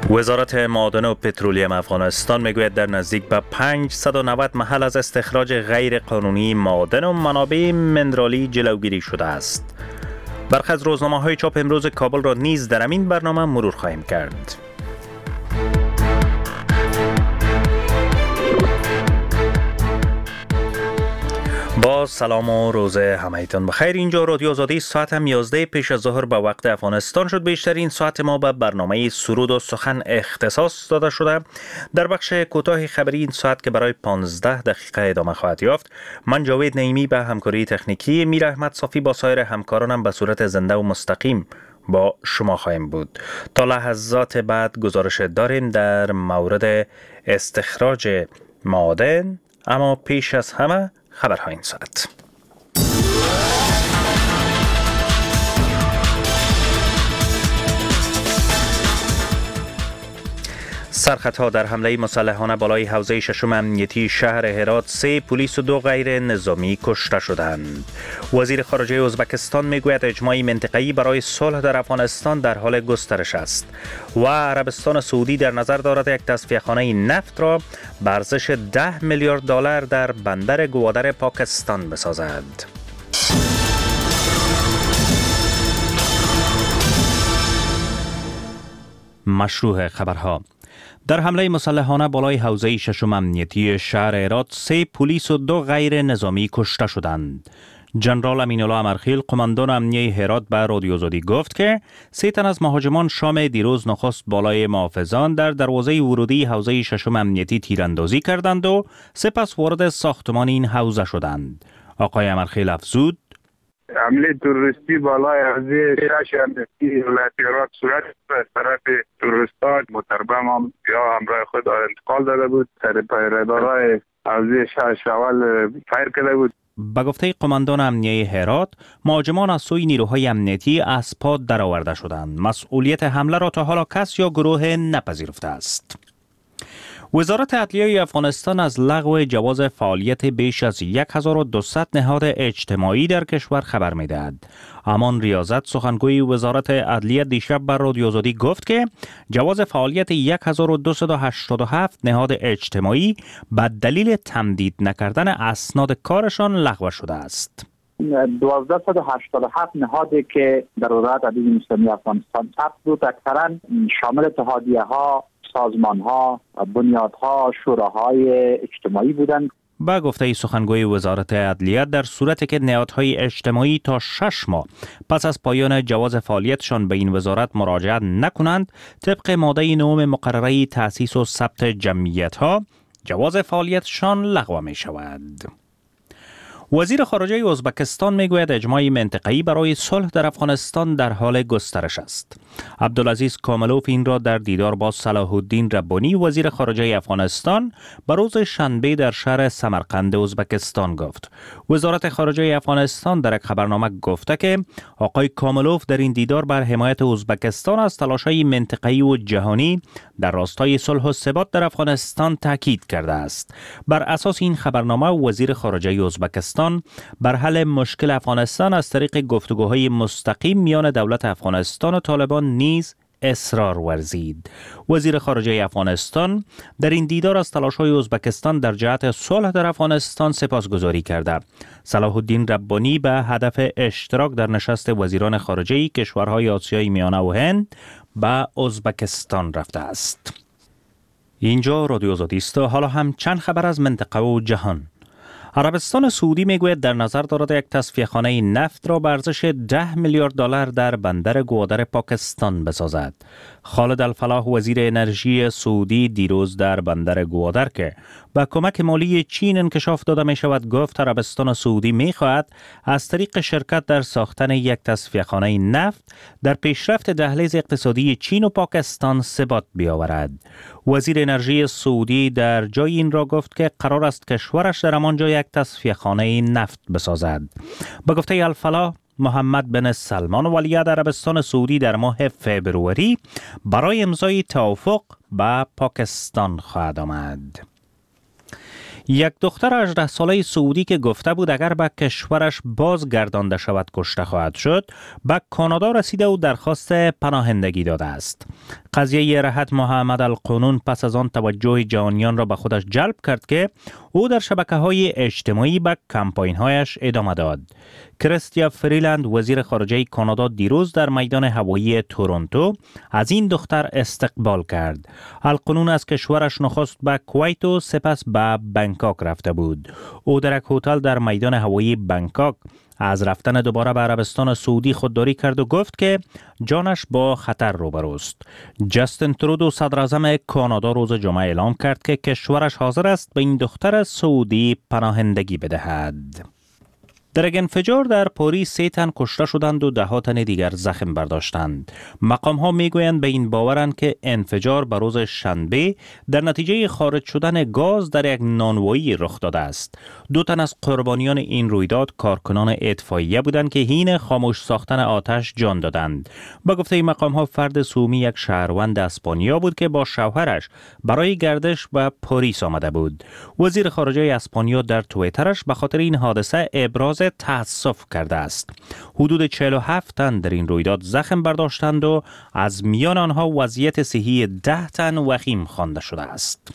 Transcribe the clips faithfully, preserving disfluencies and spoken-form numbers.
وزارت معادن و پترولیم افغانستان میگوید در نزدیک به پانصد و نود محل از استخراج غیر قانونی معادن و منابع منرالی جلوگیری شده است. برخی از روزنامه‌های چاپ امروز کابل را نیز در همین برنامه مرور خواهیم کرد. با سلام و روز همه‌تان بخیر. اینجا رادیو آزادی، ساعت هم یازده پیش از ظهر به وقت افغانستان شد. بیشترین ساعت ما به برنامه سرود و سخن اختصاص داده شده. در بخش کوتاه خبری این ساعت که برای پانزده دقیقه ادامه خواهد یافت، من جاوید نعیمی به همکاری تکنیکی میر احمد صافی با سایر همکارانم به صورت زنده و مستقیم با شما خواهیم بود. تا لحظات بعد گزارش داریم در مورد استخراج معادن، اما پیش از همه خبرهای این ساعت. سرخطها در حمله مسلحانه بالای حوزه ششم امنیتی شهر هرات، سه پلیس و دو غیر نظامی کشته شدند. وزیر خارجه ازبکستان میگوید اجماع منطقه‌ای برای صلح در افغانستان در حال گسترش است و عربستان سعودی در نظر دارد یک تصفیه‌خانه نفت را به ارزش ده میلیارد دلار در بندر گوادر پاکستان بسازد. مشروع خبرها. در حمله مسلحانه بالای حوزه ششم امنیتی شهر هرات، سه پلیس و دو غیر نظامی کشته شدند. جنرال امین الله امرخیل، قماندان امنیه هرات، به رادیو آزادی گفت که سه تن از مهاجمان شام دیروز نخست بالای محافظان در دروازه ورودی حوزه ششم امنیتی تیراندازی کردند و سپس وارد ساختمان این حوزه شدند. آقای امرخیل افزود: حمله تروریستی بالای حوزه شش امنیتی ولایت هرات صورت از طرف تروریستان متربم هم یا همراه خود انتقال داده بود. سر پیره‌دارای حوزه شش اول فایر کرده بود. به گفته قماندان امنیه هرات، مهاجمان از سوی نیروهای امنیتی از پا درآورده شدند. مسئولیت حمله را تا حالا کس یا گروه نپذیرفته است. وزارت عدلیه افغانستان از لغو جواز فعالیت بیش از هزار و دویست نهاد اجتماعی در کشور خبر می‌دهد. امان ریاضت، سخنگوی وزارت عدلیه، دیشب بر رادیو آزادی گفت که جواز فعالیت هزار و دویست و هشتاد و هفت نهاد اجتماعی به دلیل تمدید نکردن اسناد کارشان لغو شده است. دوازده و هشتاد و هفت نهادی که در وزارت عدلیه اسلامی افغانستان ثبت بود، اکثرا شامل اتحادیه‌ها، سازمان‌ها، بنیادها، شوراهای اجتماعی بودند. با گفته سخنگوی وزارت عدلیه، در صورتی که نهادهای اجتماعی تا شش ماه پس از پایان جواز فعالیتشان به این وزارت مراجعه نکنند، طبق ماده نهم مقرره تأسیس و ثبت جمعیت‌ها، جواز فعالیتشان لغو می شود. وزیر خارجه ازبکستان میگوید اجماع منطقه‌ای برای صلح در افغانستان در حال گسترش است. عبدالعزیز کاملوف این را در دیدار با صلاح الدین ربانی، وزیر خارجه افغانستان، به روز شنبه در شهر سمرقند ازبکستان گفت. وزارت خارجه افغانستان در یک خبرنامه گفته که آقای کاملوف در این دیدار بر حمایت ازبکستان از تلاش‌های منطقه‌ای و جهانی در راستای صلح و ثبات در افغانستان تاکید کرده است. بر اساس این خبرنامه، وزیر خارجه ازبکستان بر حل مشکل افغانستان از طریق گفتگوهای مستقیم میان دولت افغانستان و طالبان نیز اصرار ورزید. وزیر خارجه افغانستان در این دیدار از تلاش‌های ازبکستان در جهت صلح در افغانستان سپاسگزاری کرده. صلاح الدین ربانی به هدف اشتراک در نشست وزیران خارجه کشورهای آسیای میانه و هند به ازبکستان رفته است. اینجا رادیو آزادی است. حالا هم چند خبر از منطقه و جهان. عربستان سعودی میگوید در نظر دارد یک تصفیه‌خانه نفت را به ارزش ده میلیارد دلار در بندر گوادر پاکستان بسازد. خالد الفلاح، وزیر انرژی سعودی، دیروز در بندر گوادر که با کمک مالی چین انکشاف داده می شود گفت عربستان سعودی می خواهد از طریق شرکت در ساختن یک تصفیه‌خانه نفت در پیشرفت دهلیز اقتصادی چین و پاکستان ثبات بیاورد. وزیر انرژی سعودی در جای این را گفت که قرار است کشورش در همانجا یک تصفیه‌خانه نفت بسازد. با گفته الفلاح، محمد بن سلمان ولیعهد عربستان سعودی در ماه فبروری برای امضای توافق با پاکستان خواهد آمد. یک دختر هجده ساله سعودی که گفته بود اگر به کشورش بازگردانده شود کشته خواهد شد، به کانادا رسیده و درخواست پناهندگی داده است. قضیه راحت محمد القانون پس از آن توجه جهانیان را به خودش جلب کرد که او در شبکه‌های اجتماعی به کمپاین‌هایش ادامه داد. کریستیا فریلند وزیر خارجه کانادا دیروز در میدان هوایی تورنتو از این دختر استقبال کرد. القانون از کشورش نخست به کویت و سپس به بانکوک رفته بود. او در یک هتل در میدان هوایی بانکوک از رفتن دوباره به عربستان سعودی خودداری کرد و گفت که جانش با خطر روبروست. جاستین ترودو صدر اعظم کانادا روز جمعه اعلام کرد که کشورش حاضر است به این دختر سعودی پناهندگی بدهد. در یک انفجار در پاریس سه تن کشته شدند و ده ها تن دیگر زخم برداشتند. مقام ها می گویند به این باورند که انفجار به روز شنبه در نتیجه خارج شدن گاز در یک نانوایی رخ داده است. دو تن از قربانیان این رویداد کارکنان اطفائیه بودند که حین خاموش ساختن آتش جان دادند. با گفته مقام ها فرد سومی یک شهروند اسپانیا بود که با شوهرش برای گردش به پاریس آمده بود. وزیر خارجه اسپانیا در توییترش به خاطر این حادثه ابراز تأسف کرده است. حدود چهل و هفت تن در این رویداد زخم برداشتند و از میان آنها وضعیت صحی ده تن وخیم خوانده شده است.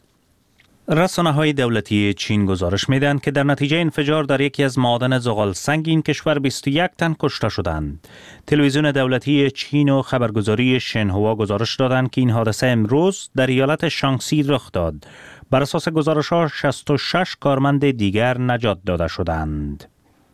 رسانه‌های دولتی چین گزارش می‌دهند که در نتیجه انفجار در یکی از معادن زغال سنگ این کشور بیست و یک تن کشته شدند. تلویزیون دولتی چین و خبرگزاری شنهوا گزارش دادند که این حادثه امروز در ایالت شانگسی رخ داد. بر اساس گزارش‌ها شصت و شش کارمند دیگر نجات داده شدند.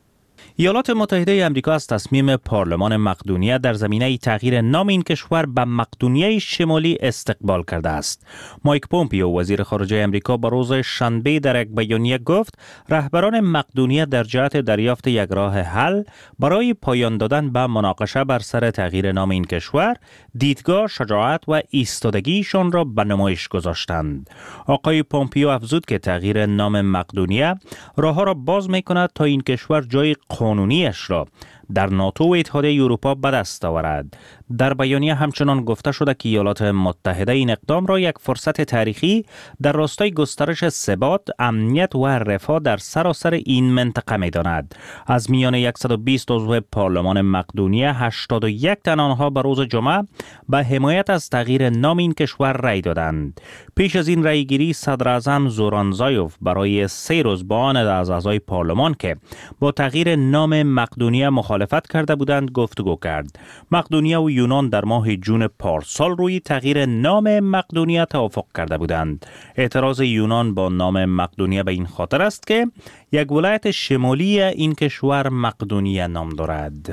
ایالات متحده آمریکا از تصمیم پارلمان مقدونیه در زمینه تغییر نام این کشور به مقدونیه شمالی استقبال کرده است. مایک پومپیو وزیر خارجه آمریکا با روز شنبه در یک بیانیه گفت رهبران مقدونیه در جهت دریافت یک راه حل برای پایان دادن به مناقشه بر سر تغییر نام این کشور دیدگاه، شجاعت و ایستادگیشان را به نمایش گذاشتند. آقای پومپیو افزود که تغییر نام مقدونیه راهها را باز می‌کند تا این کشور جای قانونیش را در ناتو و اتحادیه اروپا به دست آورد. در بیانیه همچنان گفته شده که ایالات متحده این اقدام را یک فرصت تاریخی در راستای گسترش ثبات، امنیت و رفاه در سراسر این منطقه می‌داند. از میان صد و بیست عضو پارلمان مقدونیه هشتاد و یک تن آنها به روز جمعه به حمایت از تغییر نام این کشور رأی دادند. پیش از این رأیگیری صدر اعظم زوران زایوف برای سه روز با آن از اعضای پارلمان که با تغییر نام مقدونیه مخالفت کرده بودند گفتگو کرد. مقدونیه و یونان در ماه جون پارسال روی تغییر نام مقدونیه توافق کرده بودند. اعتراض یونان با نام مقدونیه به این خاطر است که یک ولایت شمالی این کشور مقدونیه نام دارد.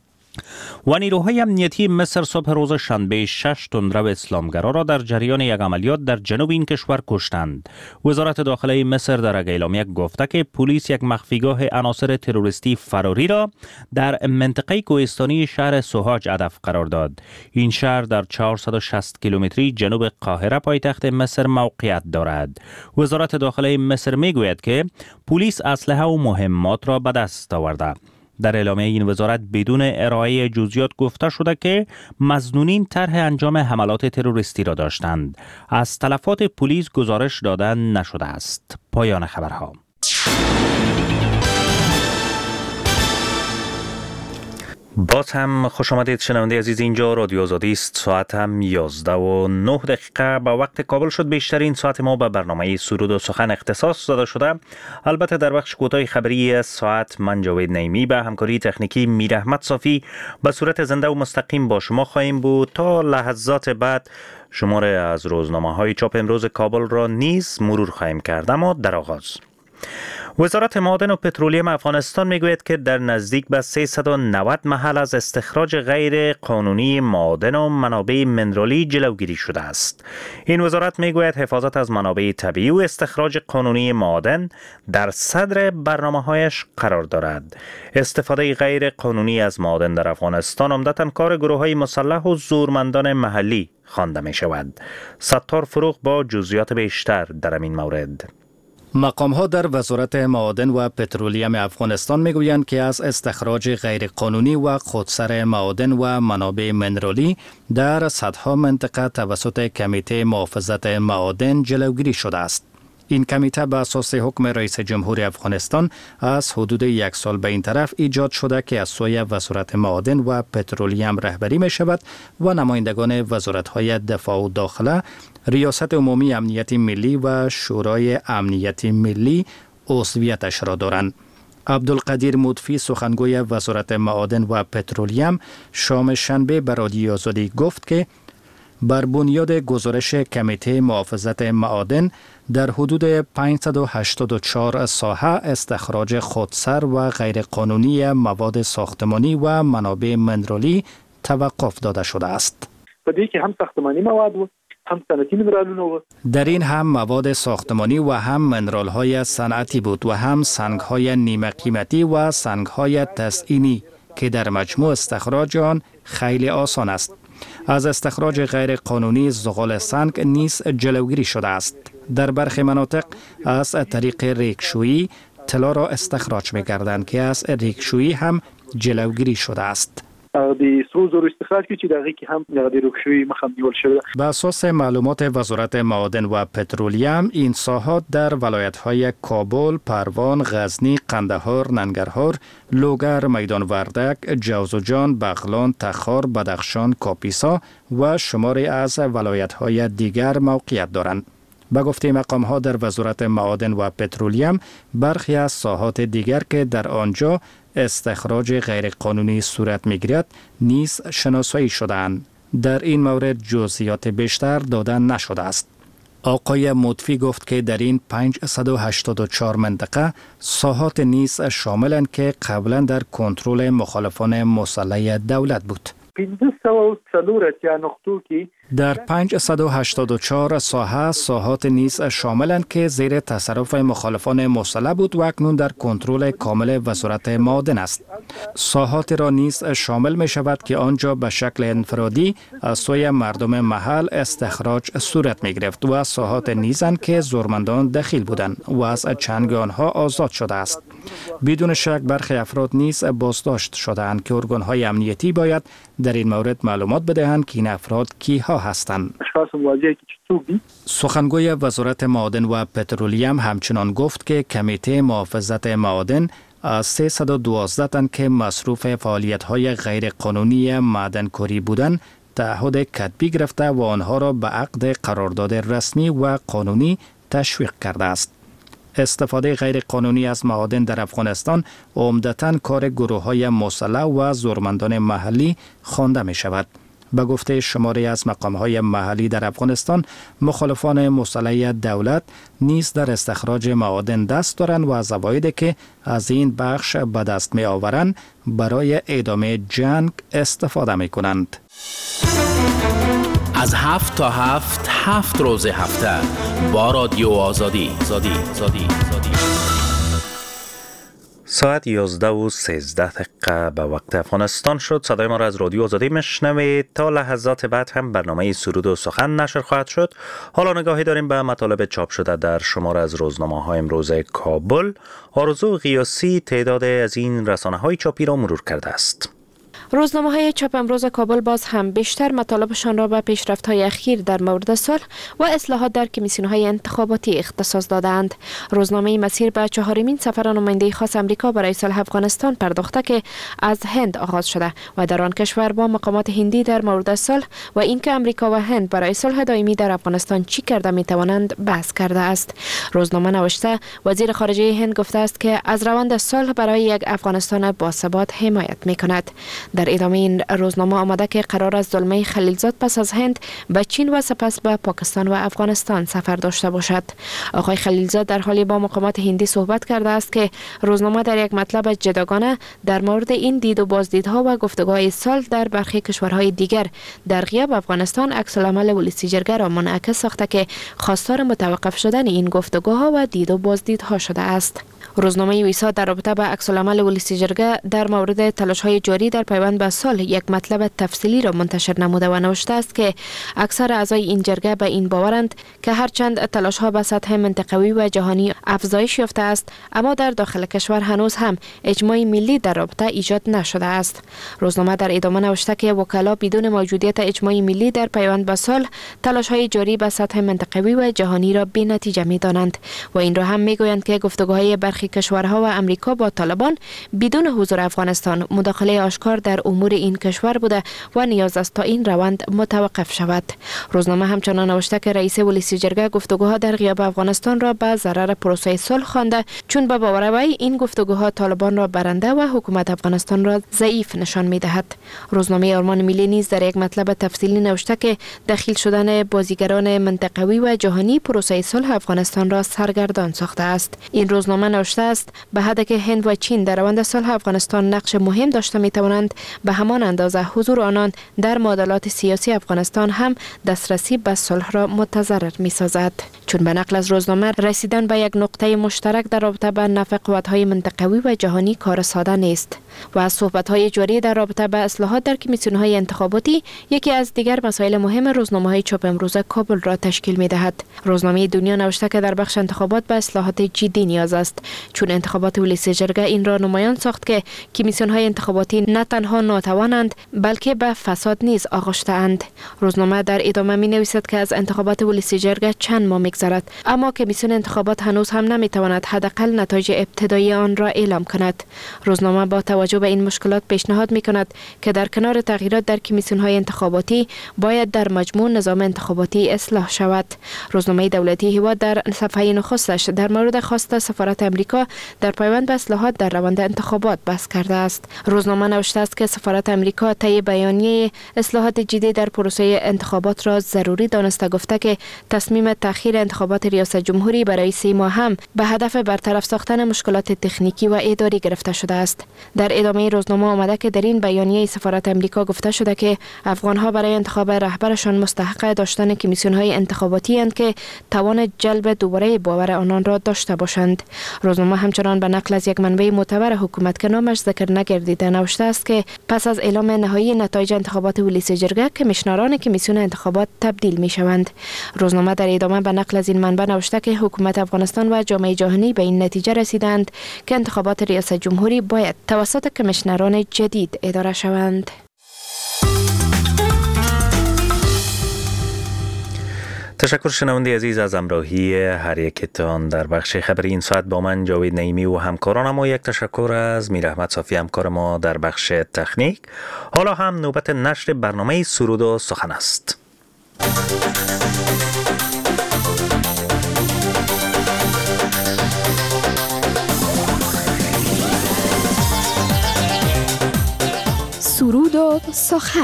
و نیروهای امنیتی مصر صبح روز شنبه شش تندرو اسلامگرا را در جریان یک عملیات در جنوب این کشور کشتند. وزارت داخله مصر در یک اعلامیه گفته که پلیس یک مخفیگاه عناصر تروریستی فراری را در منطقه کوهستانی شهر سوهاج هدف قرار داد. این شهر در چهارصد و شصت کیلومتری جنوب قاهره پایتخت مصر موقعیت دارد. وزارت داخله مصر میگوید که پلیس اسلحه و مهمات را به دست آورده. در اعلامیه این وزارت بدون ارائه جزئیات گفته شده که مظنونین طرح انجام حملات تروریستی را داشتند. از تلفات پلیس گزارش داده نشده است. پایان خبرها. باز هم خوش آمدید شنونده عزیز، اینجا رادیو آزادی است. ساعت هم یازده و نه دقیقه با وقت کابل شد. بیشترین ساعت ما به برنامه سرود و سخن اختصاص داده شده. البته در بخش کوتاه خبری ساعت من جاوید نعیمی به همکاری تکنیکی میر احمد صافی به صورت زنده و مستقیم با شما خواهیم بود. تا لحظات بعد شماره از روزنامه های چاپ امروز کابل را نیز مرور خواهیم کرد. اما در آغاز وزارت معادن و پترولیم افغانستان میگوید که در نزدیک به سیصد و نود محل از استخراج غیر قانونی معادن و منابع منرالی جلوگیری شده است. این وزارت میگوید حفاظت از منابع طبیعی و استخراج قانونی معادن در صدر برنامه‌هایش قرار دارد. استفاده غیر قانونی از معادن در افغانستان عمدتاً کار گروه‌های مسلح و زورمندان محلی خوانده می شود. ستار فروغ با جزئیات بیشتر در این مورد. مقام‌ها در وزارت معادن و پترولیم افغانستان میگویند که از استخراج غیرقانونی و خودسر معادن و منابع منرالی در صدها منطقه توسط کمیته محافظت معادن جلوگیری شده است. این کمیته به اساس حکم رئیس جمهور افغانستان از حدود یک سال به این طرف ایجاد شده که از سوی وزارت معادن و پترولیم رهبری می شود و نمایندگان وزارت‌های دفاع و داخله، ریاست عمومی امنیت ملی و شورای امنیت ملی عضویتش را دارند. عبدالقدیر مضفی سخنگوی وزارت معادن و پترولیم شام شنبه به رادیو آزادی گفت که بر بنیاد گزارش کمیته محافظت معادن در حدود پانصد و هشتاد و چهار ساحه استخراج خودسر و غیرقانونی مواد ساختمانی و منابع منرالی توقف داده شده است. بدی که هم ساختمانی مواد و هم صنعتی منرالونه و در این هم مواد ساختمانی و هم منرال های صنعتی بود و هم سنگ های نیمه قیمتی و سنگ های تزئینی که در مجموع استخراج آن خیلی آسان است. از استخراج غیر قانونی زغال سنگ نیز جلوگیری شده است. در برخی مناطق از طریق ریکشویی طلا را استخراج می‌کردند که از ریکشویی هم جلوگیری شده است. د سرو زرو استخراج کې چې دغه کې هم د ریکشویی مخه نیول شوی. به اساس معلومات وزارت معادن و پترولیم این ساحات در ولایت‌های کابل، پروان، غزنی، قندهار، ننگرهار، لوگر، میدان وردک، جوزجان، بغلان، تخار، بدخشان، کاپیسا و شماری از ولایت‌های دیگر موقعیت دارند. به گفته مقام‌ها در وزارت معادن و پترولیم برخی از ساحات دیگر که در آنجا استخراج غیرقانونی صورت می‌گیرد نیز شناسایی شده‌اند. در این مورد جزئیات بیشتر داده نشده است. آقای مضفی گفت که در این پانصد و هشتاد و چهار منطقه ساحات نیز شاملند که قبلا در کنترل مخالفان مسلح دولت بود. در پانصد و هشتاد و چهار ساحه ساحات نیز شاملند که زیر تصرف مخالفان مسلح بود و اکنون در کنترل کامل وزارت معادن است. ساحات را نیز شامل می شود که آنجا به شکل انفرادی از سوی مردم محل استخراج صورت می گرفت و ساحات نیزند که زورمندان دخیل بودند و از چنگ آنها آزاد شده است. بدون شک برخی افراد نیز بازداشت شده‌اند که ارگان‌های امنیتی باید در این مورد معلومات بدهند که این افراد کیها هستند. سخنگوی وزارت معادن و پترولیم همچنان گفت که کمیته محافظت معادن از سیصد و دوازده تن که مصروف فعالیت‌های غیرقانونی معدنکاری بودند تعهد کتبی گرفته و آنها را به عقد قرارداد رسمی و قانونی تشویق کرده است. استفاده غیر قانونی از معادن در افغانستان عمدتاً کار گروه‌های مسلح و زورمندان محلی خوانده می شود. به گفته شماری از مقام‌های محلی در افغانستان، مخالفان مسلح دولت نیز در استخراج معادن دست دارند و از عوایدی که از این بخش به دست می آورند برای ادامه جنگ استفاده می کنند. از هفت تا هفت هفت روز هفته با رادیو آزادی زادی زادی زادی ساعت یازده و سیزده دقیقه به وقت افغانستان شد. صدای ما را از رادیو آزادی میشنوید. تا لحظات بعد هم برنامه سرود و سخن نشر خواهد شد. حالا نگاهی داریم به مطالب چاپ شده در شماره از روزنامه های امروز کابل. آرزو قیاسی تعداد از این رسانه های چاپی را مرور کرده است. روزنامه های چاپ امروز کابل باز هم بیشتر مطالبشان را به پیشرفت های اخیر در مورد صلح و اصلاحات در کمیسیون های انتخاباتی اختصاص دادند. روزنامه مسیر به چهارمین سفر نماینده خاص امریکا برای صلح افغانستان پرداخته که از هند آغاز شده و در آن کشور با مقامات هندی در مورد صلح و اینکه امریکا و هند برای صلح دائمی در افغانستان چی کرده می توانند بحث کرده است. روزنامه نوشته وزیر خارجه هند گفته است که از روند صلح برای یک افغانستان باثبات حمایت می کند. در ادامه این روزنامه آمده که قرار است زلمه خلیلزاد پس از هند به چین و سپس به پاکستان و افغانستان سفر داشته باشد. آقای خلیلزاد در حالی با مقامات هندی صحبت کرده است که روزنامه در یک مطلب جداگانه در مورد این دید و بازدیدها و گفتگوهای صلح در برخی کشورهای دیگر در غیاب افغانستان عکس العمل ولسی جرگه را منعکس ساخته که خواستار متوقف شدن این گفتگوها و دید و بازدیدها شده است. روزنامه ویسا در رابطه با عکس العمل ولسی جرگه در مورد تلاش‌های جاری در پیوند پیوند به صلح یک مطلب تفصیلی را منتشر نموده و نوشته است که اکثر اعضای این جرگه به این باورند که هرچند تلاش‌ها به سطح منطقوی و جهانی افزایش یافته است، اما در داخل کشور هنوز هم اجماع ملی در رابطه ایجاد نشده است. روزنامه در ادامه نوشته که وکلا بدون موجودیت اجماع ملی در پیوند به صلح تلاش‌های جاری به سطح منطقوی و جهانی را بی‌نتیجه می‌دانند و این را هم می‌گویند که گفتگوهای برخی کشورها و امریکا با طالبان بدون حضور افغانستان مداخله آشکار در امور این کشور بوده و نیاز است تا این روند متوقف شود. روزنامه همچنان نوشته که رئیس ولسی جرگه گفتگوها در غیاب افغانستان را به ضرر پروسه صلح خوانده، چون به باور وی این گفتگوها طالبان را برنده و حکومت افغانستان را ضعیف نشان می‌دهد. روزنامه آرمان ملی نیز در یک مطلب تفصیلی نوشته که دخیل شدن بازیگران منطقوی و جهانی پروسه صلح افغانستان را سرگردان ساخته است. این روزنامه نوشته است به حدی که هند و چین در روند صلح افغانستان نقش مهم داشته می‌توانند، به همان اندازه حضور آنان در معادلات سیاسی افغانستان هم دسترسی به صلح را متضرر می‌سازد. چون به نقل از روزنامه رسیدن به یک نقطه مشترک در رابطه با نفع قوت‌های منطقوی و جهانی کار ساده نیست و از صحبت‌های جاری در رابطه با اصلاحات در کمیسیون‌های انتخاباتی یکی از دیگر مسائل مهم روزنامه‌های چاپ امروز کابل را تشکیل می‌دهد. روزنامه دنیا نوشته که در بخش انتخابات به اصلاحات جدی نیاز است، چون انتخابات ولسی جرگه این را نمایان ساخت که کمیسیون‌های انتخاباتی نه تنها ناتوانند بلکه به فساد نیز آغشته‌اند. روزنامه در ادامه می‌نویسد که از انتخابات ولسی جرگه چند ماه می‌گذرد، اما کمیسیون انتخابات هنوز هم نمی‌تواند حداقل نتایج ابتدایی آن را اعلام کند. روزنامه با توجه به این مشکلات پیشنهاد می‌کند که در کنار تغییرات در کمیسیون‌های انتخاباتی باید در مجموع نظام انتخاباتی اصلاح شود. روزنامه دولتی هوا در صفحه نخستش در مورد خواست سفارت امریکا در پیوند به اصلاحات در روند انتخابات بحث کرده است. روزنامه نوشته است که سفارت امریکا طی بیانیه اصلاحات جدی در پروسه انتخابات را ضروری دانسته، گفته که تصمیم تأخیر انتخابات ریاست جمهوری برای سه ماه هم به هدف برطرف ساختن مشکلات تکنیکی و اداری گرفته شده است. در ادامه روزنامه آمده که در این بیانیه سفارت امریکا گفته شده که افغانها برای انتخاب رهبرشان مستحق داشتن کمیسیون‌های انتخاباتی اند که توان جلب دوباره باور آنان را داشته باشند. روزنامه همچنان به نقل از یک منبع معتبر حکومت که نامش ذکر نگردیده نوشته است که پس از اعلام نهایی نتایج انتخابات ولسی جرگه کمیشنران کمیسیون انتخابات تبدیل می شوند. روزنامه در ادامه به نقل از این منبع نوشته که حکومت افغانستان و جامعه جهانی به این نتیجه رسیدند که انتخابات ریاست جمهوری باید توسط کمیشنران جدید اداره شوند. تشکر شنونده عزیز از همراهی هر یکتان در بخش خبری این ساعت با من جاوید نعیمی و همکارانم و یک تشکر از میر احمد صافی همکار ما در بخش تکنیک. حالا هم نوبت نشر برنامه سرود و سخن است. سرود و سخن.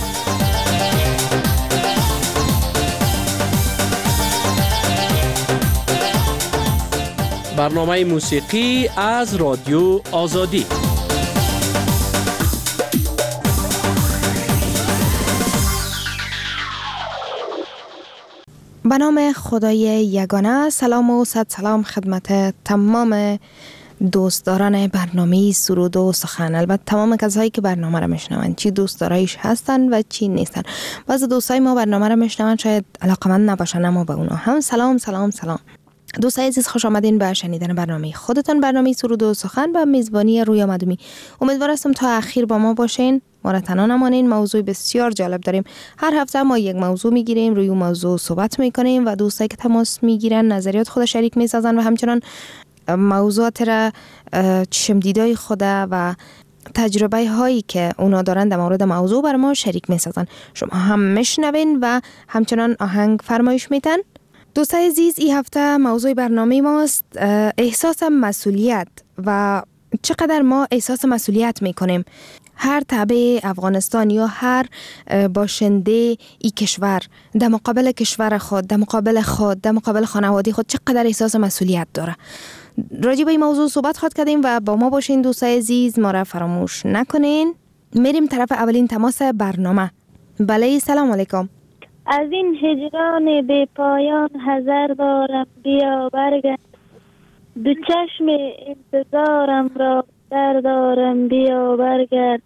برنامه موسیقی از رادیو آزادی. به نام خدای یگانه. سلام و صد سلام خدمت تمام دوستداران برنامه سرود و سخن. البته تمام کسایی که برنامه را میشنوند، چی دوستدارایش هستن و چی نیستن. بعضی دوستای ما برنامه را میشنوند شاید علاقمند نباشن، اما به اونا هم سلام سلام سلام. دوستای عزیز خوش آمدین به شنیدن برنامه خودتان، برنامه سرود و سخن با میزبانی رویا مدومی. امید هستم تا اخیر با ما باشین، ما را تنها نمانین. موضوع بسیار جالب داریم. هر هفته ما یک موضوع میگیریم، روی موضوع صحبت میکنیم و دوستایی که تماس میگیرن نظریات خود شریک میسازن و همچنان موضوعات را چشم دیدای خود و تجربه هایی که اونا دارن در مورد موضوع بر ما شریک میسازن. شما هم میشنوین و همچنان آهنگ فرمایش میتن. دوستای عزیز، این هفته موضوع برنامه ماست احساس مسئولیت و چقدر ما احساس مسئولیت میکنیم. هر تبع افغانستان یا هر باشنده ای کشور در مقابل کشور خود، در مقابل خود، در مقابل خانواده خود چقدر احساس مسئولیت داره. راجع به این موضوع صحبت خواهد کردیم و با ما باشین دوستای عزیز، ما را فراموش نکنین. میریم طرف اولین تماس برنامه. بله، سلام علیکم. از این هجران بی پایان حذر دارم، بیا برگرد. دو چشم انتظارم را در دارم، بیا برگرد.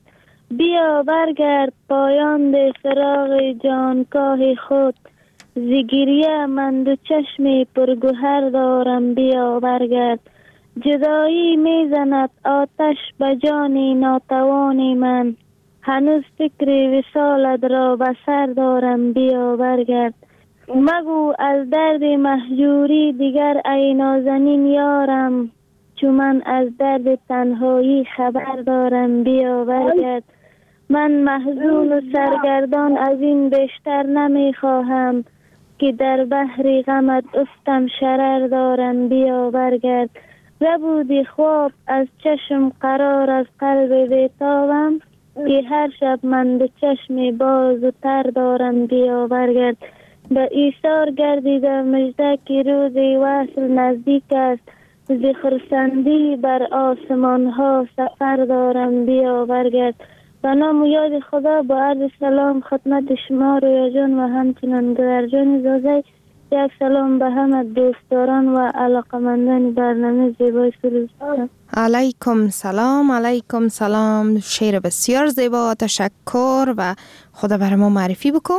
بیا برگرد پایان ده سراغ جانکاه خود، زگیریه من دو چشم پرگوهر دارم بیا برگرد. جدایی میزند آتش به جان ناتوان من، هنوز فکر وصالت را به سر دارم بیا برگرد. مگو از درد مهجوری دیگر ای نازنین یارم، چون من از درد تنهایی خبر دارم بیا برگرد. من محزون و سرگردان از این بیشتر نمی خواهم، که در بحر غمت افتم شرر دارم بیا برگرد. ربودی خواب از چشم قرار از قلب بیتابم، که هر شب من به چشم باز و تر دارم بیا برگرد. به ایثار گردیده مژده که روزی وصل نزدیک است، ز خرسندی بر آسمان ها سفر دارم بیا برگرد. به نام و یاد خدا با عرض سلام خدمت شما رویا جان و همچنان گرجان زازی. یک سلام به همه دوستداران و علاقمندان برنامه زیبای سروز. علیکم سلام. علیکم سلام. شعر بسیار زیبا، تشکر و خدا برای ما معرفی بکو.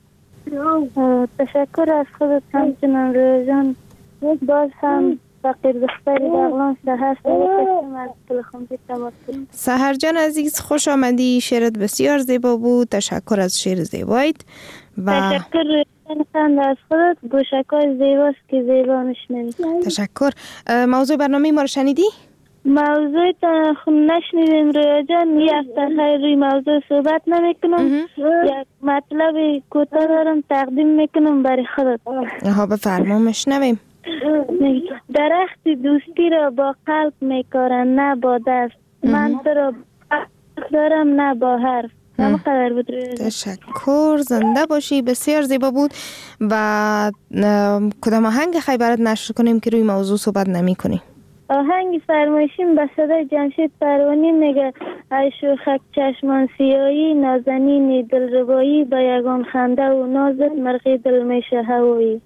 تشکر از خودت همچنان رویا جان. باز هم فقیر دختری بغلان سهر از تلخونزی تماس کنیم. سهر جان عزیز خوش آمدی، شعرت بسیار زیبا بود. تشکر از شعر زیبایت و تشکر رویا جان از خودت. گوشکای زیباست که زیبا میشنوی. تشکر. موضوع برنامه ما رو شنیدی؟ موضوع تا خون نشنیدیم رویا جان. یک تخیر روی موضوع صحبت نمی کنم، یک مطلب کوتاه دارم تقدیم میکنم برای خودت. ها بفرما مشنویم. درخت دوستی را با قلب میکارن نه با دست، من تو را دارم نه با حرف. همه قدر بود روی جان. تشکر، زنده باشی. بسیار زیبا بود. و کدام آهنگ خیلی برات نشر کنیم که روی موضوع صحبت نمی کنی؟ آهنگ فرمایشیم به صدای جمشید پروانی میگه ای شوخک چشمان سیایی، نازنین دلربایی، با یگان خنده و نازت مرغی دل میشه هوایی.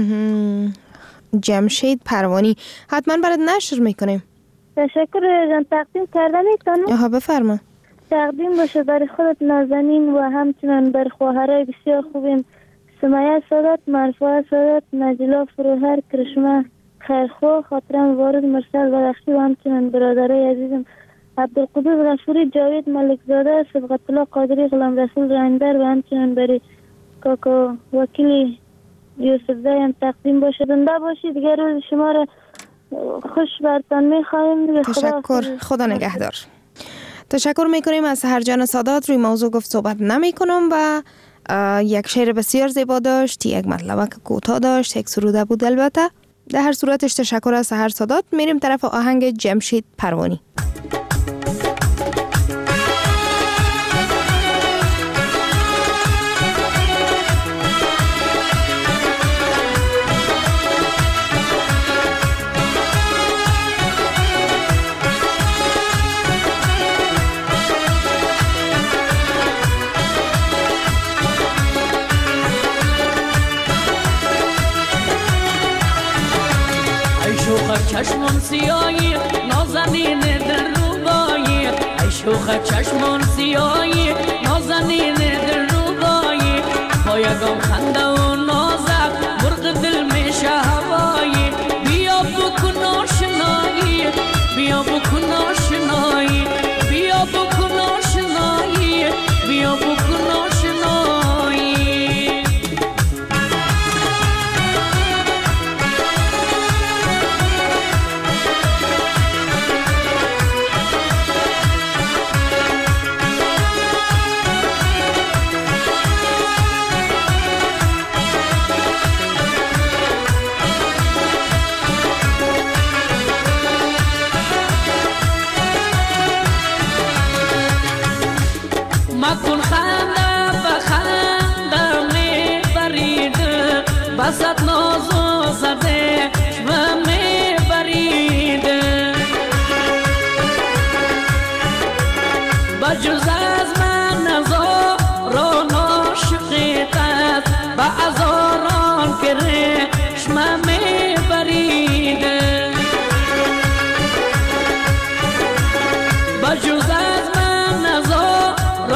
جمشید پروانی حتما برات نشر میکنیم. تشکر جان. تقدیم کرده میتونم؟ آها بفرما. تقدیم باشه برای خودت نازنین و همچنان بر خواهرای بسیار خوبیم، سمیه سادات، مرفوعه سادات، نجلا فروهر، کرشمه خیرخواه، خاطرم وارد مرسل بدخشی و همچنان برادرای عزیزم عبدالقدوس غفوری، جاوید ملکزاده، صبغت الله قادری، غلام رسول رنگدر و همچنان برای کاکا وکیلی یوسف زایم تقدیم باشه. زنده باشی. دیگه روز شما را خوش برتان میخواهیم. تشکر. خدا نگهدار. تشکر میکنیم از سحر جان سادات. روی موضوع گفت صحبت نمی کنم و یک شعر بسیار زیبا داشت، یک مطلب کوتاه داشت، یک سروده بود. البته در هر صورتش تشکر از سحر سادات. میریم طرف آهنگ جمشید پروانی. چشمون سیایی نازنین در روبایی، ای شوخ چشمون سیایی نازنین در روبایی، با یگان خنده و نازک مرغ دل میشه هوایی. بیا بکن آشنایی، بیا بکن آشنایی، بیا بکن آشنایی، بیا بکن آشنایی. مکن خنده بخنده می بریده، بسات نازو زده و می بریده. بجز از من نزاران عاشقیت، با ازاران که رشمه می بریده. بجز از من نزاران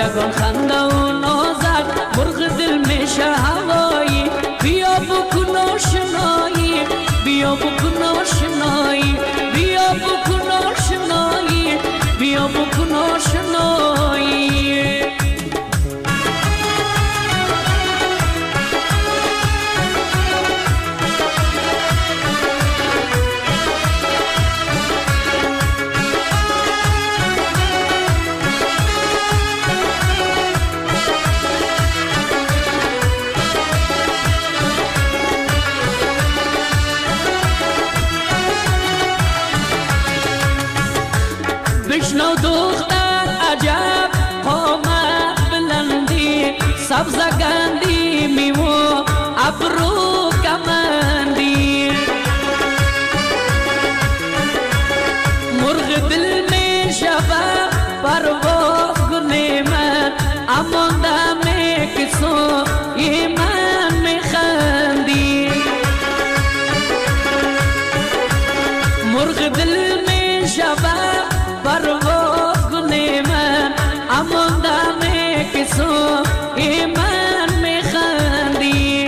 یگان خنده و نازک مرغ دل میشه هوایی بیا بکن آشنایی بیا بکن آشنایی بیا بکن آشنایی بیا بکن آشنایی بشنو دختر عجب قامت بلندی سبز گندی میمو ابرو کمندی مرغ دل می شود پرواز کنه من اما دم کسو یه من میخندی مرغ دل می شود پرواز کنه من اما دم کسو ای من میخندی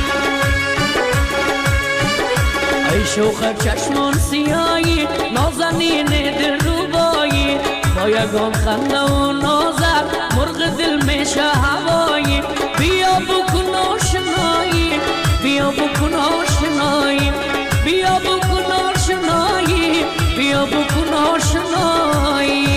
ای شوخ چشمون سیایی نازنین دل روبایی با یگان خنده و نازک مرغ دل میشه هوایی بیا بکن آشنایی بیا بکن آشنایی بیا بکن آشنایی بیا بکن آشنایی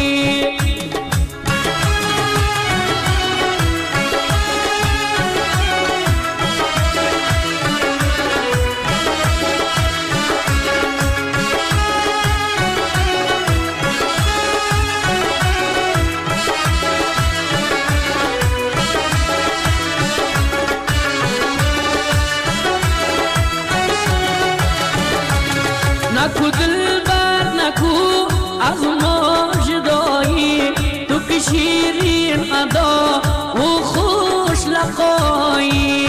نکو دل بر نکو از ما جدایی تو که شیرین ادا و خوش لقایی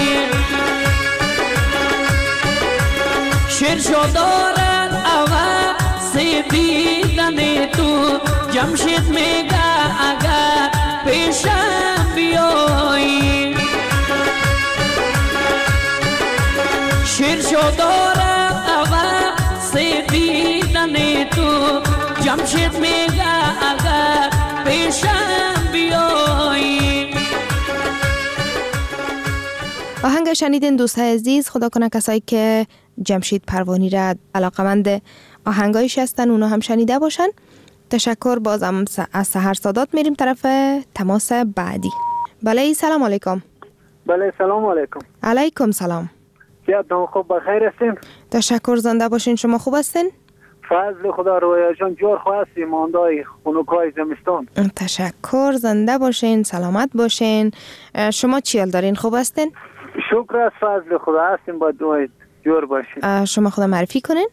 شیر شو دارد اول سیدیدن تو جمشید میگه اگر پیشم بیایی شیر شو دارد اول سیدیدن تو جمشید میگه اگر پیشم بیایی. آهنگ شنیدین دوستای عزیز. خدا کنه کسایی که جمشید پروانی را علاقمند آهنگایش هستن اونا هم شنیده باشن. تشکر. بازم از سحر سادات میریم طرف تماس بعدی. بله سلام علیکم. بله سلام علیکم. علیکم سلام. یادتون خوب بخیر هستین؟ تشکر. زنده باشین. شما خوب هستین؟ فضل خدا رویا جان جور خواستی ماندای خونوکای زمستان. تشکر. زنده باشین، سلامت باشین. شما چی حال دارین؟ خوب هستین؟ شکر از فضل خدا هستیم با دوای جور باشین. شما خدا معرفی کنین؟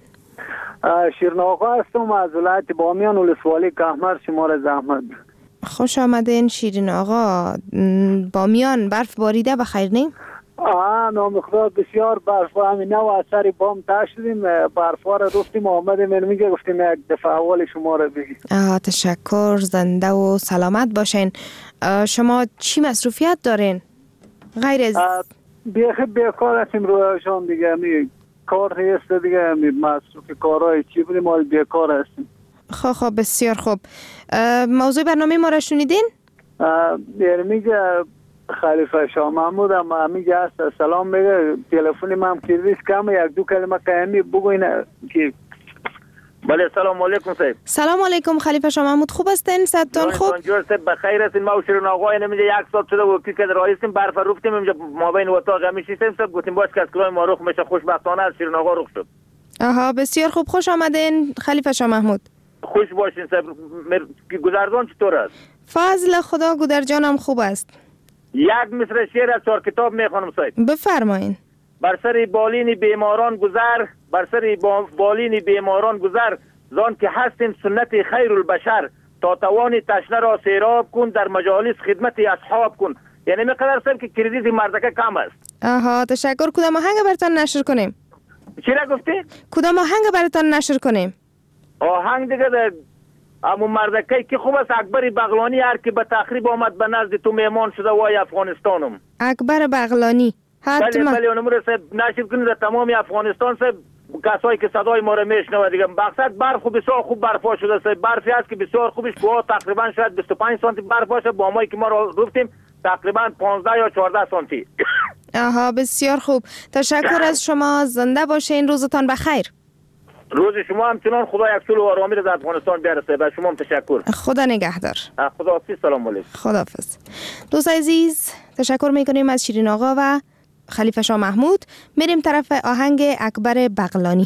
شیرین آقا هستم از ولایت بامیان ولسوالی کهمر شماره زحمت. خوش آمدین شیرین آقا. بامیان برف باریده بخیر نیم؟ آه نام خدا بسیار برف همین نو از سری بام تشدیم برفا را رفتیم آمدیم من میگه گفتیم یک دفعه اول شما را بگیم. آه تشکر. زنده و سلامت باشین. شما چی مصروفیت دارین؟ غیر از بیخی بیکار هستیم رویشان دیگه می کار هست دیگه می مصروف کارهای چی بودیم حال بیکار هستیم. خب خب بسیار خوب. موضوع برنامه ما را شنیدین؟ یعنی میگه خلیفه شاه محمود هم همیگه هست سلام میگه تلفنی من کردیش کم یک دو کلمه قیمی بگوین که بله سلام علیکم صاحب. سلام علیکم خلیفه شاه محمود. خوب هستین؟ صحتتون خوب؟ جور صاحب بخیر هستین. ما و شیرین آقای نمیگه یک ساعت شده و کی که رایستیم برف رفتیم اینجا ما بین اتاق همیشیم صاحب گفتیم باش که از کلای ما رخ میشه خوشبختانه از شیرین آقا رخ شد. آها بسیار خوب. خوش آمدین خلیفه شاه محمود. خوش باشین صاحب. گذرگان چطور است؟ فضل خدا گودرجانم خوب است. یک مصر شعر از چهار کتاب میخوانم صاحب. بفرمایین. بر سر بالین بیماران گذر بر سر بالین بیماران گذر زان که هستین سنت خیر البشر تا توانی تشنه را سیراب کن در مجالس خدمت اصحاب کن. یعنی میقدر صاحب که کردیت مردکه کم است. آها تشکر. کدام آهنگ براتون نشر کنیم؟ چی را گفتی؟ کدام آهنگ براتون نشر کنیم؟ آهنگ دیگه اما مردکی که خوب است اکبر بغلانی هر که به تخریب آمد به نزد تو مهمان شده وای افغانستانم. اکبر بغلانی حتما. بله بله اونم صاحب نشید کنید تمام افغانستان صاحب کسایی که صدای ما رو میشنوه دیگه. مقصد برف خوب بسیار خوب برفا شده صاحب. برفی است که بسیار خوبش با تقریبا شاید بیست و پنج سانتی برف باشه، با مایی که ما رو گفتیم تقریبا پانزده یا چهارده سانتی. آها بسیار خوب. تشکر از شما، زنده باشین، روزتان بخیر. روز شما همچنان خدا یک صلح و آرامی را در افغانستان بیارسه. به شما هم تشکر. خدا نگهدار. خدا حافظ. سلام علیکم. خداحافظ. دوست عزیز تشکر میکنیم از شیرین آقا و خلیفه شاه محمود. میریم طرف آهنگ اکبر بغلانی.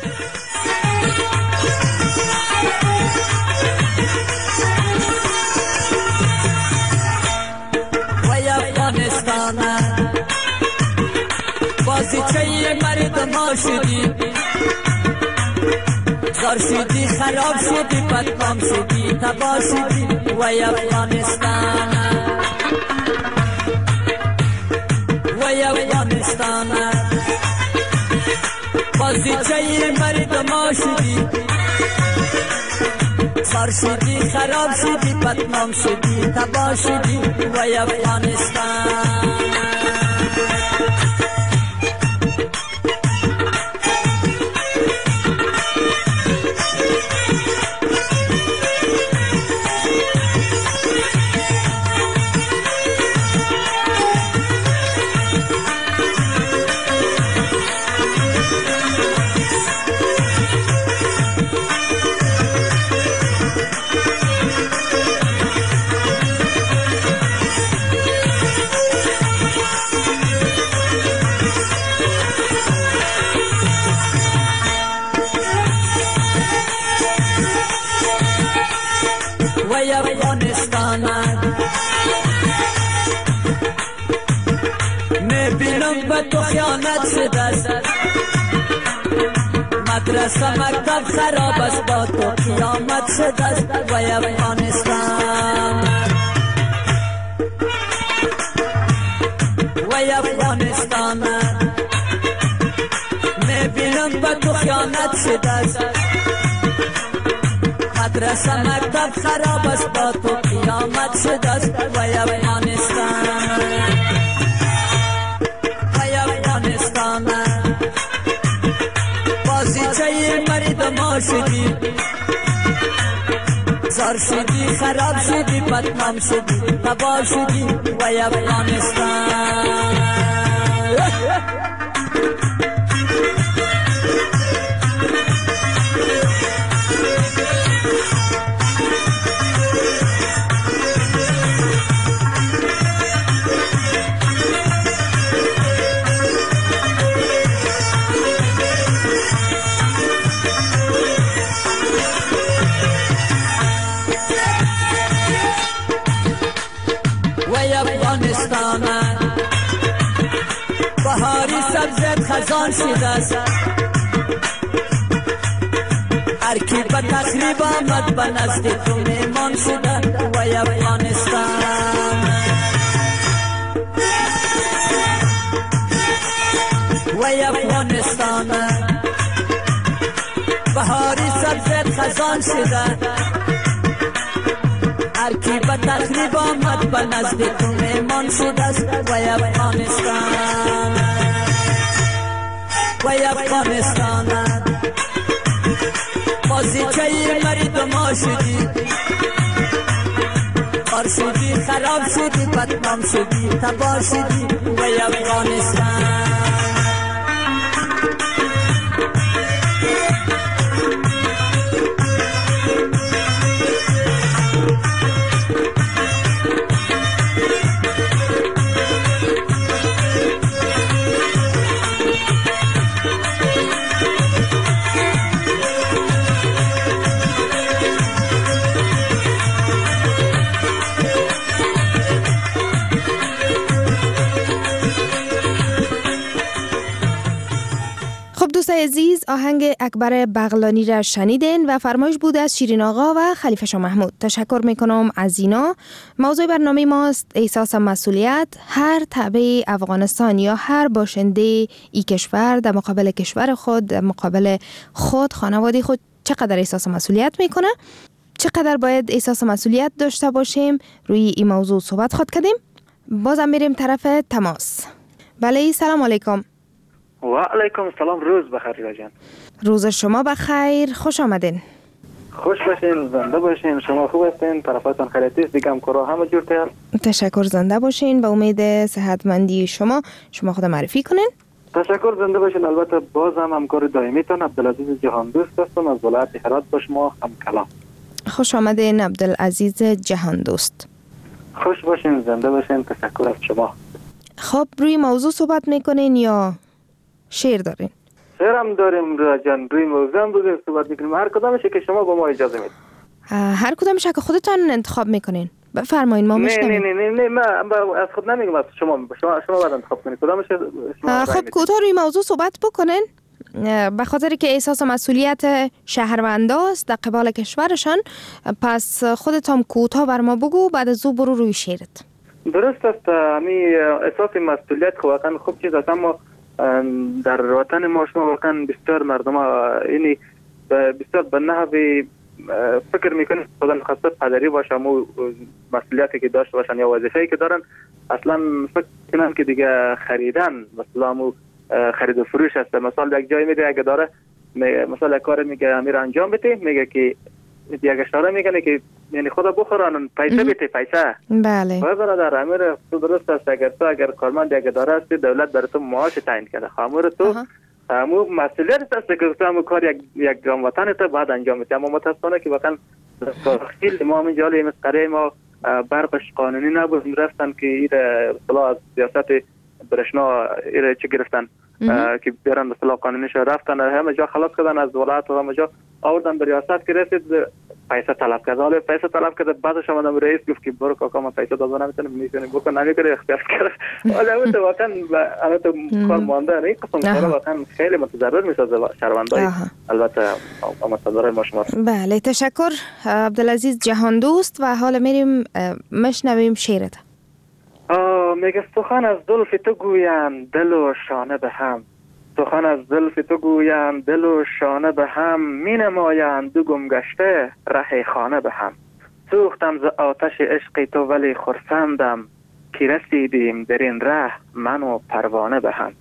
وای افغانستان بازیچه مردم شدی، زار شدی، خراب شدی، بدنام شدی، تباه شدی. وای افغانستان وای افغانستان بازیچه مردم شدی، زار شدی، خراب شدی، بدنام شدی، تباه شدی. وای افغانستان میبینم به تو خیانت شده است، مدرسه مکتب خراب است، با تو قیامت شده است. وای افغانستان وای افغانستان میبینم به تو خیانت شده است، مدرسه مکتب خراب است، با تو قیامت شده است. وای افغانستان وای افغانستان بازیچه مردم شدی، زار شدی، خراب شدی، بدنام شدی، تباه شدی. وای افغانستان بهاری سبزت خزان شده است، هر کی به تخریب آمد به نزد تو میمان شده. وای افغانستان وای افغانستان بهاری سبزت خزان شده، هر کی به تخریب آمد به نزد تو میمان شده است. وای افغانستان وای افغانستان بازیچه مردم شدی، خار شدی، خراب شدی، بدنام شدی، تباه شدی. وای افغانستان عزیز آهنگ اکبر بغلانی را شنیدین و فرمایش بود از شیرین آقا و خلیفه شاه محمود. تشکر میکنم از اینا. موضوع برنامه ماست احساس مسئولیت. هر تابع افغانستان یا هر باشنده ای کشور در مقابل کشور خود، در مقابل خود، خانواده خود چقدر احساس مسئولیت میکنه. چقدر باید احساس مسئولیت داشته باشیم روی این موضوع صحبت خود کردیم. بازم میریم طرف تماس. بله سلام علیکم. و علیکم السلام، روز بخیر ریا جان. روز شما بخیر، خوش آمدین. خوش باشین، زنده باشین. شما خوب هستین؟ طرفاتون خیلیتی است دیگه، همکارا همه جور تیار. تشکر، زنده باشین. به امید صحتمندی شما شما خود معرفی کنین. تشکر، زنده باشین. البته باز هم همکار دائمیتون عبدالعزیز جهان دوست هستم از ولایت هرات با شما هم کلام. خوش آمدین عبدالعزیز جهان دوست. خوش باشین، زنده باشین. تشکر از شما. خب روی موضوع صحبت میکنین یا شعر دارین؟ شعر هم داریم ریا جان. روی موضوع هم بودیم صحبت میکنیم. هر کدامشه که شما با ما اجازه میدید. هر کدامش که خودتان انتخاب میکنین بفرمایید، ما میشنویم. نه نه نه نه من از خود نمیگم، از شما شما شما باید انتخاب کنید کدامش. خب کوتاه روی موضوع صحبت بکنین، به خاطر که احساس مسئولیت شهرونداست در قبال کشورشان. پس خودتان کوتاه بر ما بگو، بعد از او برو روی شعرت. درست است. همین احساس مسئولیت خب واقعا خوب چیز است، اما در وطن ما شما واقعا بسیار مردم اینی بسیار به نحوی فکر میکنن خدا نخواسته پدری باشه و مسئولیتی که داشته باشن یا وظیفه‌ای که دارن اصلا فکر کنن که دیگه خریدن مثلا خرید و فروش است. مثلا یک جایی میده اگه داره مثلا کار میگه امیر انجام بده، میگه که دیگه اشاره میکنه که یعنی خدا بخورن پیسه بده پیسه. بله خدا در امیر تو درست است. اگر تو اگر کارمند اگه داره است دولت برای تو معاش تعیین کرده، خامور تو همون مسئولیت است که تو همون کار یک یک گام وطن تو بعد انجام بدی. اما متاسفانه که واقعا تخیل ما من جالی مسقره ما برقش قانونی نبود، رفتن که این اصطلاح از سیاست برشنا ایره چه گرفتن که بیارن مثلا قانونیش رفتن همه جا خلاص کردن از ولایت و همه جا آوردن به ریاست که رسید پیسه طلب کرد. حالا پیسه طلب کرد، بعدش آمدم رئیس گفت که برو کاکا من پیسه دادم نمیتونم میتونم بکن نمیکنه اختیار کرد. حالا البته واقعا البته کار مانده نه قسم کارا واقعا خیلی متضرر میسازه شهروندای البته متضرر ما شما. بله تشکر عبدالعزیز جهان دوست. و حالا میریم مشنویم شعرت. میگه سخن از زلف تو گویند دل و شانه به هم، سخن از زلف تو گویند دل و شانه به هم، می نمایند دو گم گشته ره خانه به هم. سوختم ز آتش عشق تو ولی خرسندم، که رسیدیم در این ره من و پروانه به هم.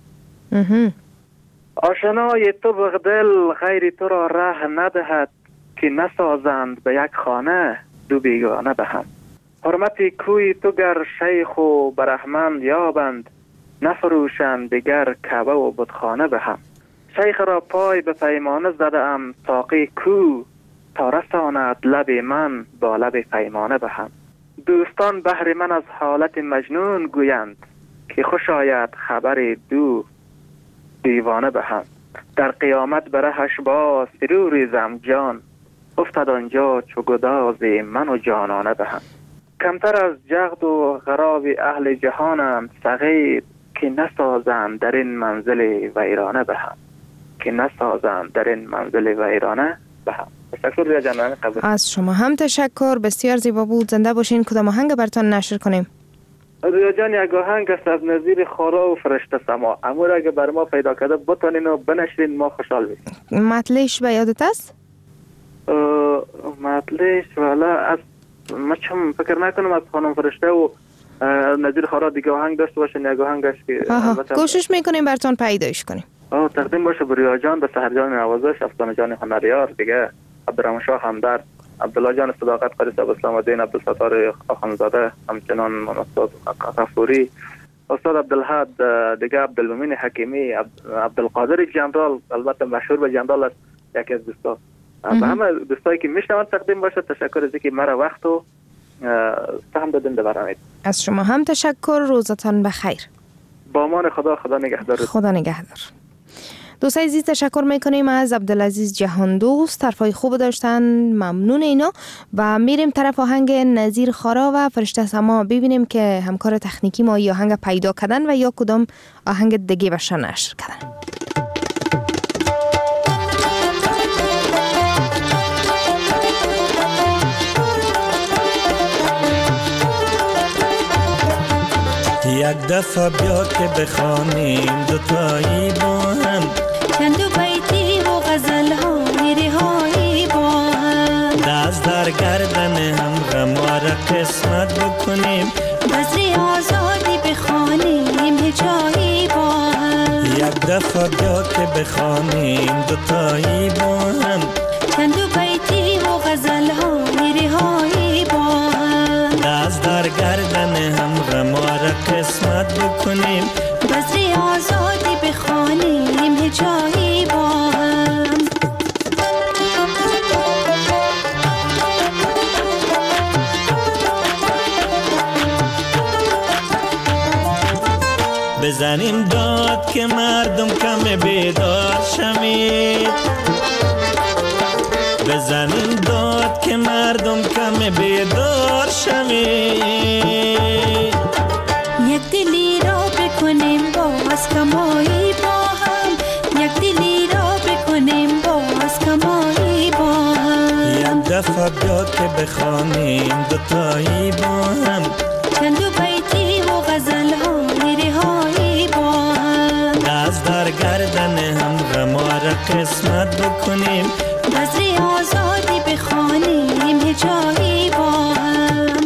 آشنای تو بغدل غیر تو را ره ندهد، که نسازند به یک خانه دو بیگانه به هم. حرمتی کوی تو گر شیخ و برهمند یابند، نفروشند دیگر کعبه و بتخانه به هم. شیخ را پای به پیمانه زده ام، ساقی کو تا رساند لب من با لب پیمانه به هم. دوستان بهر من از حالت مجنون گویند، که خوش آید خبر دو دیوانه به هم. در قیامت برهش با سرور زم جان، افتد آنجا چو گداز من و جانانه به هم. کمتر از جغد و غراب اهل جهانم صغیر، که نسازند در این منزل ویرانه به هم، که نسازند در این منزل ویرانه به هم. تشکر ریا جان. از شما هم تشکر، بسیار زیبا بود. زنده باشین. کدام آهنگ براتون نشر کنیم؟ ریا جان یک آهنگ است از نظیر خارا و فرشته سما. امور اگه بر ما پیدا کرده بتونین و بنشرین ما خوشحال میشیم. مطلعش به یادت است؟ مطلعش والا از ما چم فکر نکنم از خانم فرشته و نظیر خارا دیگه آهنگ داشته باشن. یک آهنگش که کوشش میکنیم براتون پیدایش کنیم. آه تقدیم باشه به ریا جان، به سحر جان نوازش، افسانه جان هنریار دیگه، عبدالرحمن شاه همدرد، عبدالله جان صداقت، قدس ابوالاسلام الدین، عبدالستار آخوندزاده، همچنان استاد غفوری، استاد عبدالحد دیگه، عبدالمؤمن حکیمی، عبدالقادر جنرال، البته مشهور به جنرال است، یکی از دوستا. به همه دوستایی که میشنوند تقدیم باشه. تشکر از اینکه مرا وقت و سهم دادن به برنامه. از شما هم تشکر. روزتان بخیر. با امان خدا. خدا نگهدار. خدا نگهدار. دوستای عزیز تشکر میکنیم از عبدالعزیز جهان دوست، طرفای خوب داشتن، ممنون اینا. و میریم طرف آهنگ نظیر خارا و فرشته سما، ببینیم که همکار تکنیکی ما یا آهنگ پیدا کردن و یا کدام آهنگ دیگه بشه نشر کردن. یک دفعه بیا که بخوانیم دوتایی با هم، چند و بیتی و غزل ها میری هایی با هم، دست در را قسمت بکنیم، بذر آزادی بخوانیم هجایی با هم. یک دفعه بیا که بخوانیم دوتایی با هم، چند و بیتی و غزل های رهایی با هم. دست در گردن هم غما را قسمت بکنیم، بذر آزادی بخوانیم هجایی با هم. بزنیم داد که مردم کم بیدار شوید، بزنیم داد که مردم کم بیدار شوید. یک دلی را بکنیم باز کمایی با هم، یک دلی را بکنیم باز کمایی با هم. یک دفعه بیا که بخوانیم دوتایی با هم، چند و بیتی و غزل های رهایی با هم. دست در گردن هم غما را قسمت بکنیم، بذر آزادی بخوانیم هجایی با هم.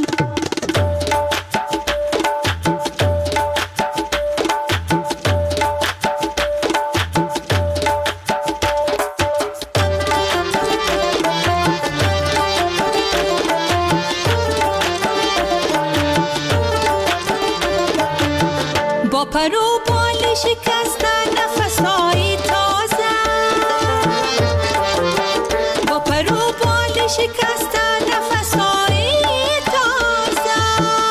با پرو بال شکستن نفسهای تازه، با پرو بال شکستن نفسهای تازه.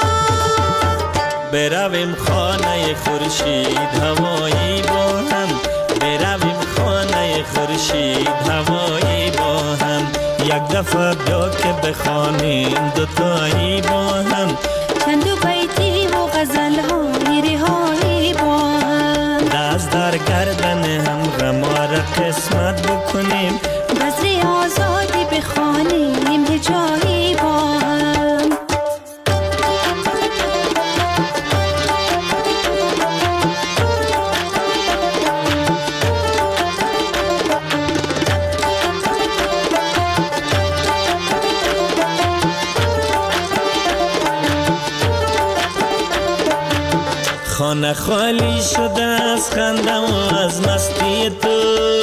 برویم خانه خورشید هوایی با هم، برویم خانه خورشید هوایی با هم. یک دفعه بیا که بخوانیم دوتایی با هم، چند و بیتی و غزل های رهایی با هم. دست در گردن هم غما را قسمت بکنیم، بذر آزادی بخوانیم هجایی با هم. خانه خالی شده از خندم و از مستی تو،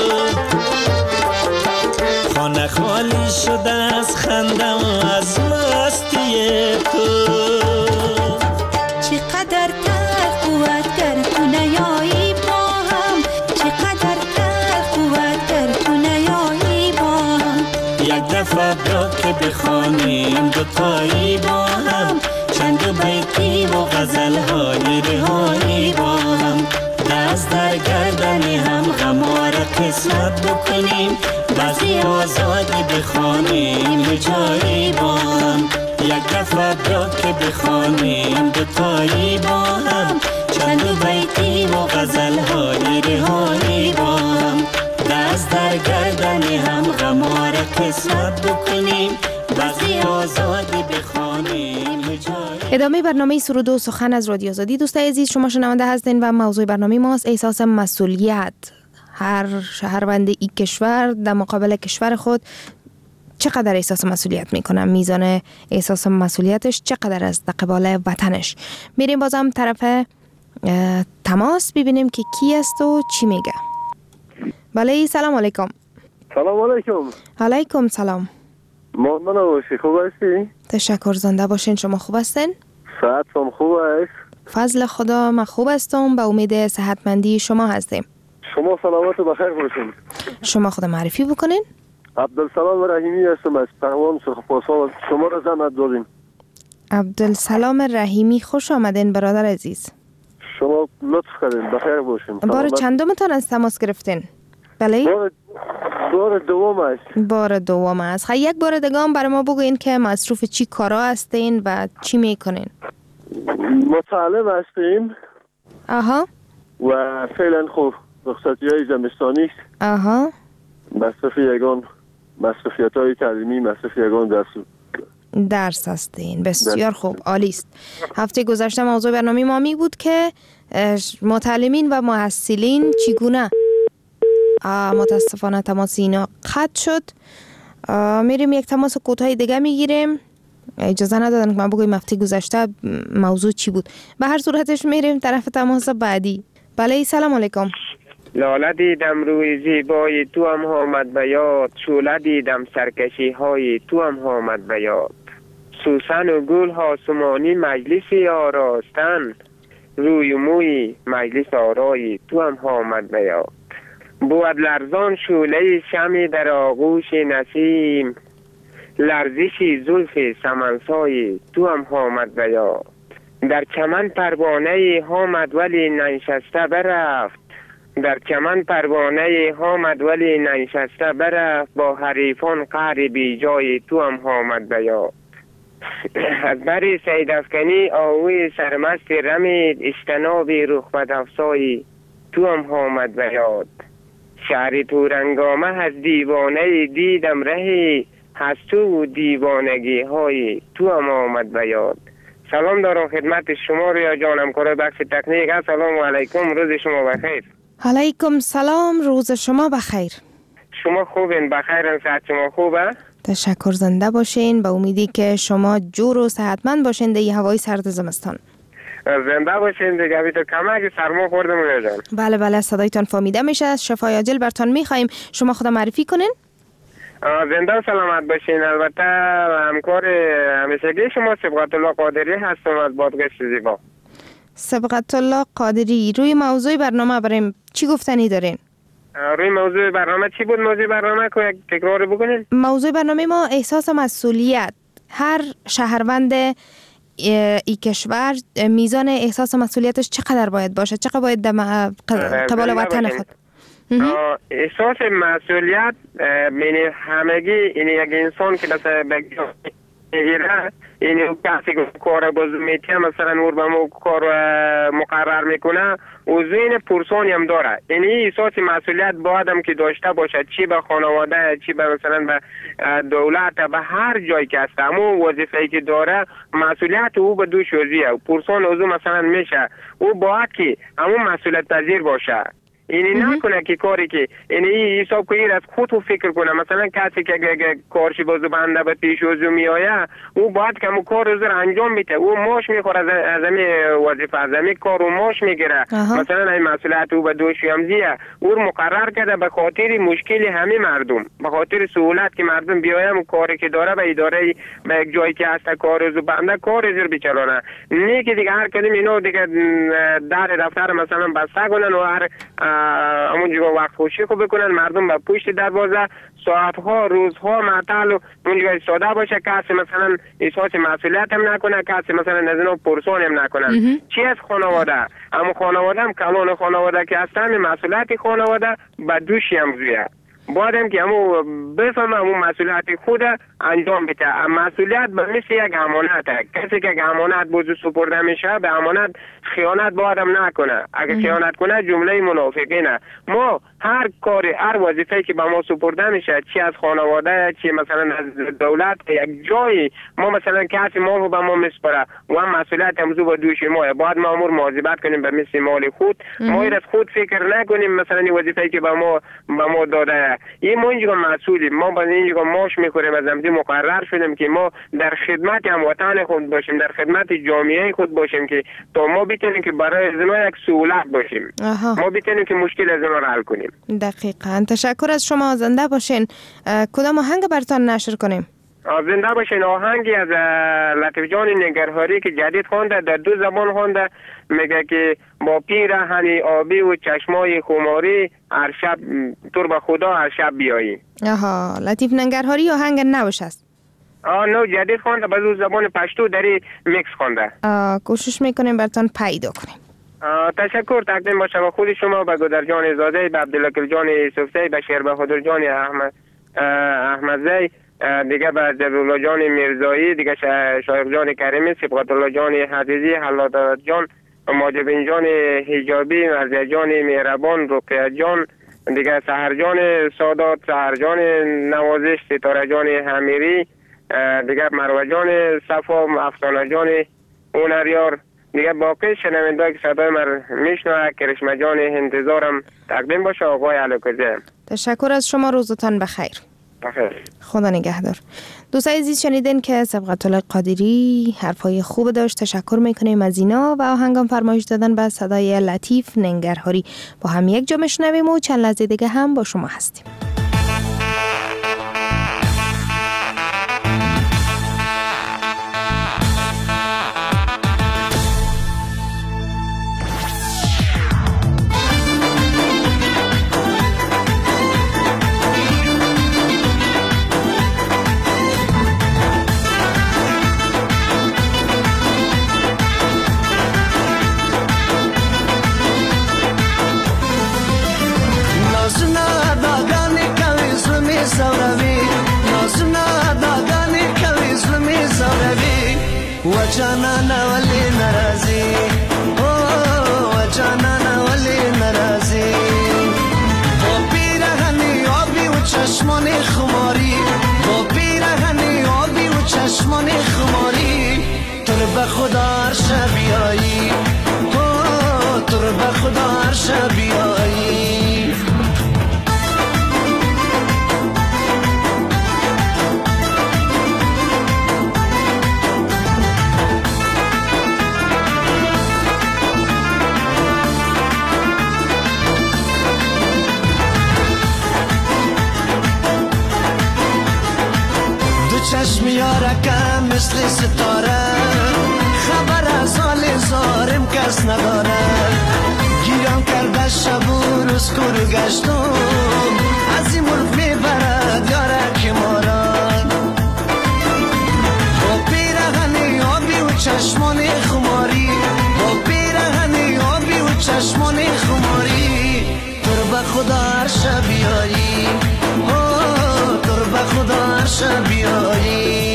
خانه خالی شده از خندم و از مستی تو. چقدر تلخ بود گر تو نیایی با هم، چقدر تلخ بود گر تو نیایی با هم. یک دفعه بیا که بخوانیم دوتایی با هم، چند و بیتی و غزل های رهایی با هم. دست در گردن هم غما را قسمت بکنیم، بذر آزادی بخوانیم هجایی با هم. یک دفعه بیا که بخوانیم دوتایی با هم، چند و بیتی و غزل های رهایی با هم. دست در گردن هم غما را قسمت بکنیم، بذر آزادی بخوانیم هجایی. ادامه برنامه سرود و سخن از رادیو آزادی. دوستای عزیز، شما شنونده هستین و موضوع برنامه ماست احساس مسئولیت. هر شهروند این کشور در مقابل کشور خود چقدر احساس مسئولیت میکنه، میزان احساس مسئولیتش چقدر است در قبال وطنش. میریم بازم طرف تماس ببینیم که کی است و چی میگه. بله، سلام علیکم. سلام علیکم. علیکم سلام. مؤمن باشی، خوب هستی؟ تشکر، زنده باشین. شما خوب هستین؟ صحتم خوب است؟ فضل خدا من خوب هستم، به امید صحتمندی شما هستیم. شما سلامت و بخیر باشین. شما خود معرفی بکنین. عبدالسلام رحیمی هستم از پروان سرخپاسان. شما را زحمت داریم. عبدالسلام رحیمی، خوش آمدین برادر عزیز. شما لطف کردین، بخیر باشین. بار چندمتان از تماس گرفتین؟ بله؟ بار, بار دوم است. بار دوم است. خیلی یک بار دیگه هم برای ما بگوین که مصروف چی کارا هستین و چی میکنین؟ متعلم هستیم. آها. و فعلا خوب رخصتی های زمستانی است. آها. مصرف یگان مصرفیت های تعلیمی، مصرف یگان درس درس هستین. بسیار خوب، عالی است. هفته گذشته موضوع برنامه ما می بود که متعلمین و محصلین چگونه. متاسفانه تماس اینا قطع شد. میریم یک تماس کوتاه دیگه میگیریم. اجازه ندادن که من بگویم هفته گذشته موضوع چی بود. به هر صورتش میریم طرف تماس بعدی. بله سلام علیکم. لاله دیدم روی زیبای تو هم آمد به یاد، شعله دیدم سرکشی های تو هم آمد به یاد. سوسن و گل آسمانی مجلسی آراستن، روی موی مجلس آرایی تو هم آمد به یاد. بود لرزان شعله شمع در آغوش نسیم، لرزشی زلف سمنسای تو هم آمد به یاد. در چمن پروانه آمد ولی ننشسته برفت، در چمن پروانه آمد ولی ننشسته برفت. با حریفان قهر بی جای تو هم آمد به یاد. از بر سید افکنی آوی سرمست رمید، اجتنابی رخ بدافزایی تو هم آمد به یاد. شهر تورنگامه از دیوانه دیدم رهی، از تو دیوانگی های تو هم آمد به یاد. سلام دارم خدمت شما ریا جانم کار بخش تکنیک. سلام علیکم، روز شما بخیر. علیکم سلام، روز شما بخیر. شما خوبین؟ بخیرن؟ صحت شما خوبه؟ تشکر، زنده باشین. با امیدی که شما جور و صحتمند باشین در یه هوای سرد زمستان. زنده باشین دیگه. بی تو کمک سرما خوردم ریا جان. بله بله صدایتان فهمیده میشه. شفای عاجل برتان میخوایم. شما خود معرفی کنین. زنده و سلامت باشین. البته همکار همیشگی شما سبقت الله قادری هستم از بادگشت زیبا. سبقت الله قادری، روی موضوع برنامه بریم چی گفتنی دارین؟ روی موضوع برنامه چی بود؟ موضوع برنامه که یک تکرار بکنین. موضوع برنامه ما احساس مسئولیت. هر شهروند ای کشور میزان احساس مسئولیتش چقدر باید باشه؟ چقدر باید در قبال وطن خود؟ احساس مسئولیت بین همگی این یک انسان که دست بگیره این کسی که کار بازو میتیه مثلا اور به مو کار مقرر میکنه و ذهن پرسانی هم داره. این احساس مسئولیت باید هم که داشته باشه، چی به خانواده، چی به مثلا به دولت، به هر جایی که هست همون وظیفه‌ای که داره مسئولیت او به دوش وزیه و پرسان اوزو مثلا میشه. او باید که همون مسئولیت پذیر باشه. اینی نکنه که کاری که اینی حساب کنید از خود فکر کنه. مثلا کسی که کارش بازو بنده به پیش وزو میآید او باید که همون کار رو انجام میده. او ماش میخوره از همین وظیفه، از همین کار و ماش میگیره. مثلا این مسئولیت او به دوش همزیه او مقرر کرده به خاطر مشکل همه مردم، به خاطر سهولت که مردم بیایم کاری که داره به اداره به یک جایی که هست کار رو بنده کار رو بچلونه. نه که دیگه هر کدوم اینو دیگه در دفتر مثلا بسته کنن و هر همون جگه وقت خوشی خوب بکنن، مردم به پشت دروازه ساعتها روزها معطل و اون جگه ساده باشه، کسی مثلا احساس مسئولیت هم نکنه، کسی مثلا نزدیک پرسان هم نکنن. چی از خانواده؟ اما خانواده هم کلان خانواده که هستن مسئولیت خانواده به دوشی هم زویه. باید هم که همون بفهمه همون مسئولیت خود انجام بده. مسئولیت به مثل یک امانته. کسی که امانت بوزو سپرده میشه به امانت خیانت باید هم نکنه. اگه خیانت کنه جمله منافقینه. ما هر کاری هر وظیفه‌ای که به ما سپرده میشه، چی از خانواده چی مثلا از دولت، یک جایی ما مثلا کسی ما رو به ما میسپره و هم مسئولیت همزو به دوش ما. باید ما امور مواظبت کنیم به مثل مال خود. ما از خود فکر نکنیم مثلا این وظیفه‌ای که به ما به ما داده این ما اینجا مسئولیم. ما با اینجا ماش میخوریم، از همزی مقرر شدیم که ما در خدمت هموطن خود باشیم، در خدمت جامعه خود باشیم که تا ما بتونیم که برای از ما یک سهولت باشیم. آها. ما بتونیم که مشکل از ما رو حل کنیم. دقیقاً. تشکر از شما. زنده باشین. کدام آهنگ براتون نشر کنیم؟ زنده باشین. آهنگی از لطیف جان نگرهاری که جدید خوانده، در دو زبان خوانده، میگه که با پیرهن آبی و چشمای خماری هر شب تور به خدا هر شب بیایی. آها، لطیف نگرهاری آهنگ نوش است. آه نو جدید خوانده، به دو زبان پشتو داری میکس خوانده. کوشش میکنیم براتون پیدا کنیم. تشکر تقدیم باشه به خود شما، به گودر جان زاده، به عبدالله جان یوسفزی، به شیر بهادر جان احمد احمدزی، دیگه به جلال جان میرزایی، دیگه شایق جان کریمی، سبقت الله جان حدیدی، حلات جان، ماجبین جان حجابی، مرزی جان مهربان، رقیه جان، دیگه سحر جان سادات، سحر جان نوازش، ستاره جان حمیری، دیگه مروه جان صفا، افسانه جان اونریار، دیگه باقی شنونده‌ای که صدای من میشنوه کرشمه جان انتظارم تقدیم باشه آقای علوکزی. تشکر از شما. روزتان بخیر. بخیر. خدا نگهدار. دوستای عزیز شنیدین که سبقت الله قادری حرفای خوب داشت. تشکر میکنیم از اینا و آهنگام فرمایش دادن به صدای لطیف ننگرهاری. با هم یک جا میشنویم و چند لحظه دیگه هم با شما هستیم. وجانا ولی نرازی او وجانا ولی نرازی با پیرهنی آبی و چشمان خماری با پیرهنی آبی و چشمان خماری تو رو به خدا عرش بیایی او تو رو به خدا عرش بیایی چشم یارکم مثل ستاره خبر از حال زارم کس نداره گیرم کرده شب و روز کرو گشتم از این مرغ میبرد یارک ماران با پیرهنی آبی و چشمان خماری با پیرهنی آبی و چشمان خماری تو رو به خدا عرش بیایی تو رو به خدا عرش بیایی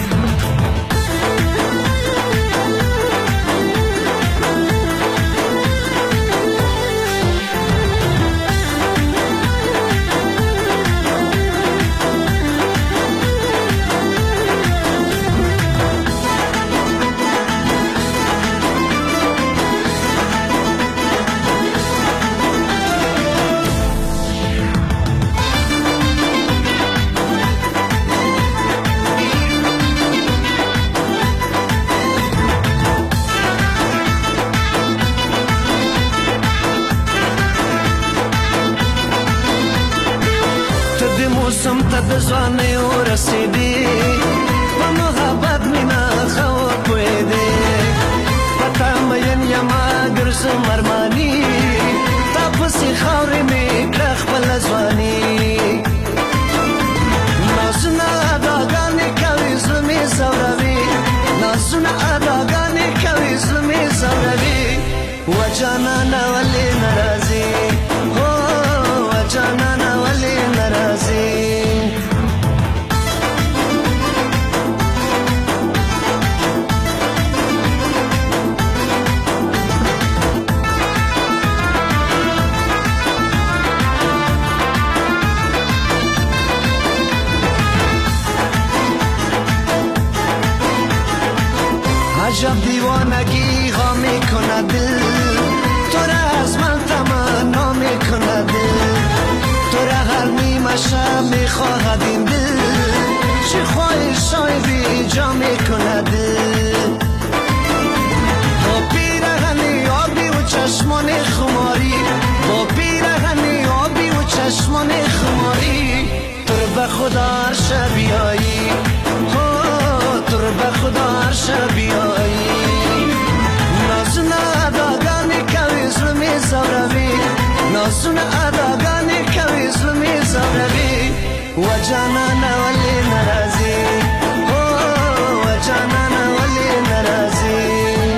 بزوانه و رسیدی و محبت مینا خواب پویده و تامین یما گرز مرمانی تا پسی خوری میکره خپل زوانی نازونا اداگانی کوي زلمی زوروی نازونا اداگانی کوي زلمی زوروی و جانانا ولی نرازی و جانانا ولی نرازی عجب دیوانگی ها میکند دل تو را از من تمنا میکند دل تو را هر نیمه شب میخواهد این دل چه خواهش های بی جا میکند دل با پیرهنی آبی و چشمان خماری با پیرهنی آبی و چشمان خماری تو رو به خدا عرش بیایی تو رو به خدا عرش بیایی نازونا اداگانی کوي زلمی زوروی نازونا اداگانی کوي زلمی زوروی و جانانا ولی نرازی و جانانا ولی نرازی.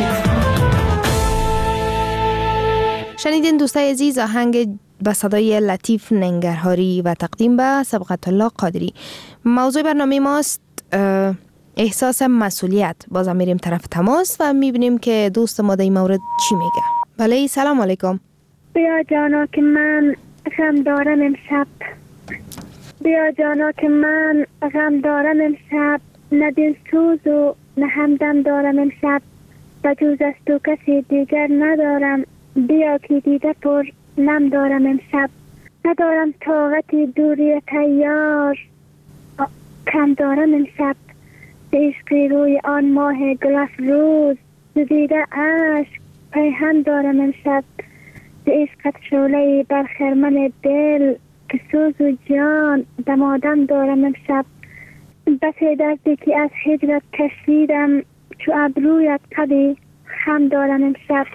شنیدین دوستای عزیز آهنگ به صدای لطیف ننگرهاری و تقدیم به سبقت الله قادری. موضوع برنامه ماست احساس مسئولیت. بازم میریم طرف تماس و میبینیم که دوست ما در این مورد چی میگه. بله سلام علیکم. بیا جانا که من غم دارم امشب، بیا جانا که من غم دارم امشب، نه دل سوز و نه همدم دارم امشب، بجوز از تو کسی دیگر ندارم، بیا که دیده پر نم دارم امشب، ندارم طاقت دوری تیار، کم دارم امشب به عشق روی آن ماه گل افروز دیده عشق پیهم دارم امشب به عشقت شعله بر خرمن دل که سوز و جان دمادم دارم امشب بس دردی که از هجرت کشیدم چو ابرویت قدی هم دارم امشب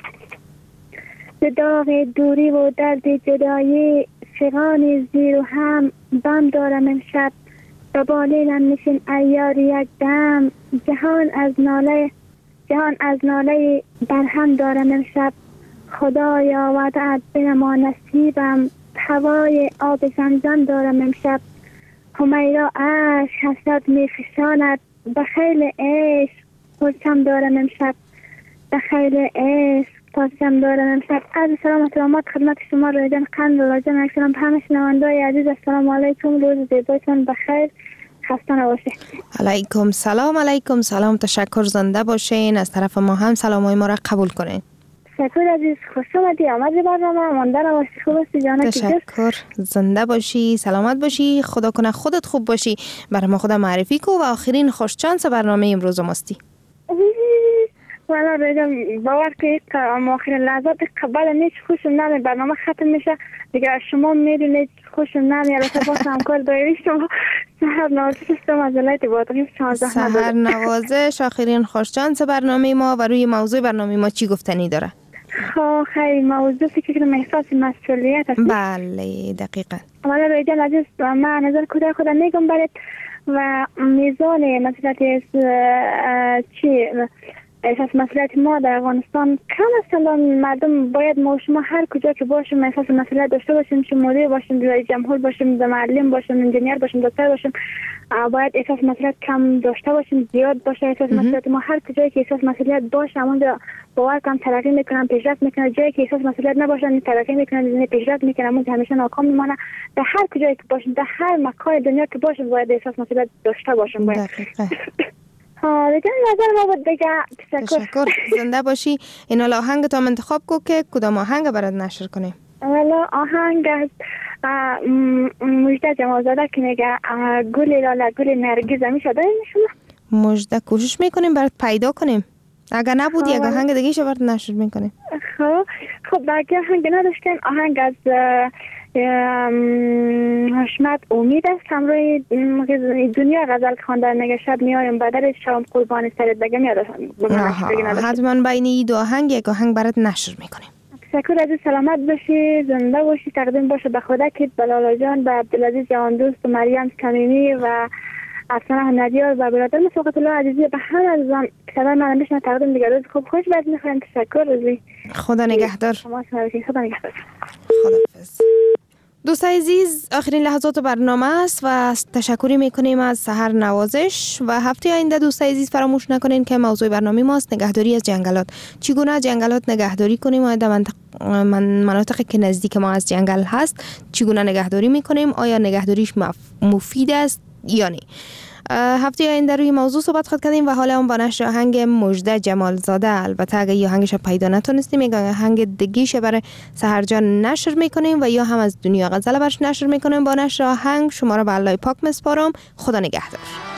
به داغ دوری و درد جدایی فغان زیر و هم بم دارم امشب به بالینم نشین ایار یک دم جهان از ناله جهان از ناله برهم دارم امشب خدایا وعدت بنما نصیبم هوای آب زمزم دارم امشب همیرا عشق حسرت می فشاند به خیل عشق پرچم دارم امشب به خیل عشق پرچم دارم امشب. عرض سلام و احترامات خدمت شما رایجان قند لاجان اکسلام همه شنونده‌های عزیز السلام علیکم روز زیبایتان بخیر خسته نباشید. علیکم سلام علیکم سلام تشکر زنده باشین از طرف ما هم سلامای ما را قبول کنین. تشکر عزیز خوش آمدی آمدی برنامه مانده نباشی خوب هستی جانه تشکر زنده باشی سلامت باشی خدا کنه خودت خوب باشی برای ما خدا معرفی کو و آخرین خوش چانس برنامه امروز ماستی. والا رجم باور کنید که آخرین لحظات قبل نیچ خوشم نمید برنامه ختم میشه دیگه شما میدونید خوشم نمید البته باز همکار دایری شما سهر نوازش استم از ولایت بادغیس شانزده سهر نوازش آخرین خوش چانس برنامه ما و روی موضوع برنامه ما چی گفتنی داره؟ خب خیلی موضوع فکر کنم احساس مسئولیت است. بله دقیقا. والا رجم عزیز من نظر کودک خودم میگم برات و میزان مسئولیت چی احساس مسئولیت ما در افغانستان کم است. مردم باید ما شما هر کجا که باشیم احساس مسئولیت داشته باشیم چه مدیر باشیم رئیس جمهور باشیم معلم باشیم انجینیر باشیم دکتر باشیم باید احساس مسئولیت کم داشته باشیم زیاد باشه احساس مسئولیت ما هر کجایی که احساس مسئولیت باشه اونجا باور کنم ترقی میکنم پیشرفت میکنه جایی که احساس مسئولیت نباشه ترقی میکنه پیشرفت میکنه اونجا همیشه ناکام میمونه. در هر کجایی که باشیم در هر مکان دنیا که باشیم باید احساس مسئولیت داشته باشیم باید. ها دیگه نظر ما بود دیگه. تشکر زنده باشی. این حالا آهنگ تا انتخاب کو که کدام آهنگ برات نشر کنیم؟ والا آهنگ از مجده جمالزاده که میگه گل لاله گل نرگس میشه داریم شما؟ مجده کوشش میکنیم برات پیدا کنیم اگر نبود یک آهنگ دیگه شو برات نشر میکنیم. خب خب باقی آهنگ نداشتیم. آهنگ از حشمت امید است همروی دنیا غزل خواندن میگه شب میایم بدر شام قربان سرت بگه میاد. حتما بین این دو آهنگ یک آهنگ برات نشر میکنیم. تشکر عزیز سلامت باشی زنده باشی تقدیم باشه به خودکت بلالا جان به عبدالعزیز جوان دوست و مریم کمیمی و افسانه ندیار و برادر مساقط الله عزیزی به هر عزیزان صدای من بشنه تقدیم دیگر روز خوب خوش باید میخوایم. تشکر رزی خدا نگهدار. خدا نگهدار. خداحافظ. دوستای عزیز آخرین لحظات برنامه است و تشکری میکنیم از سحر نوازش و هفته آینده دوستای عزیز فراموش نکنین که موضوع برنامه ماست نگهداری از جنگلات. چگونه از جنگلات نگهداری کنیم و در منطقه من مناطقی که نزدیک ما از جنگل هست چگونه نگهداری میکنیم آیا نگهداریش مفید است یا نه. هفته آینده روی موضوع صحبت خود کردیم و حالا هم با نشر آهنگ مجده جمالزاده البته اگه یه آهنگش پیدا نتونستیم یک آهنگ دیگه‌ش برای سحر جان نشر میکنیم و یا هم از دنیا غزل برش نشر میکنیم. با نشر آهنگ شما را به الله پاک مسپارم. خدا نگهدار.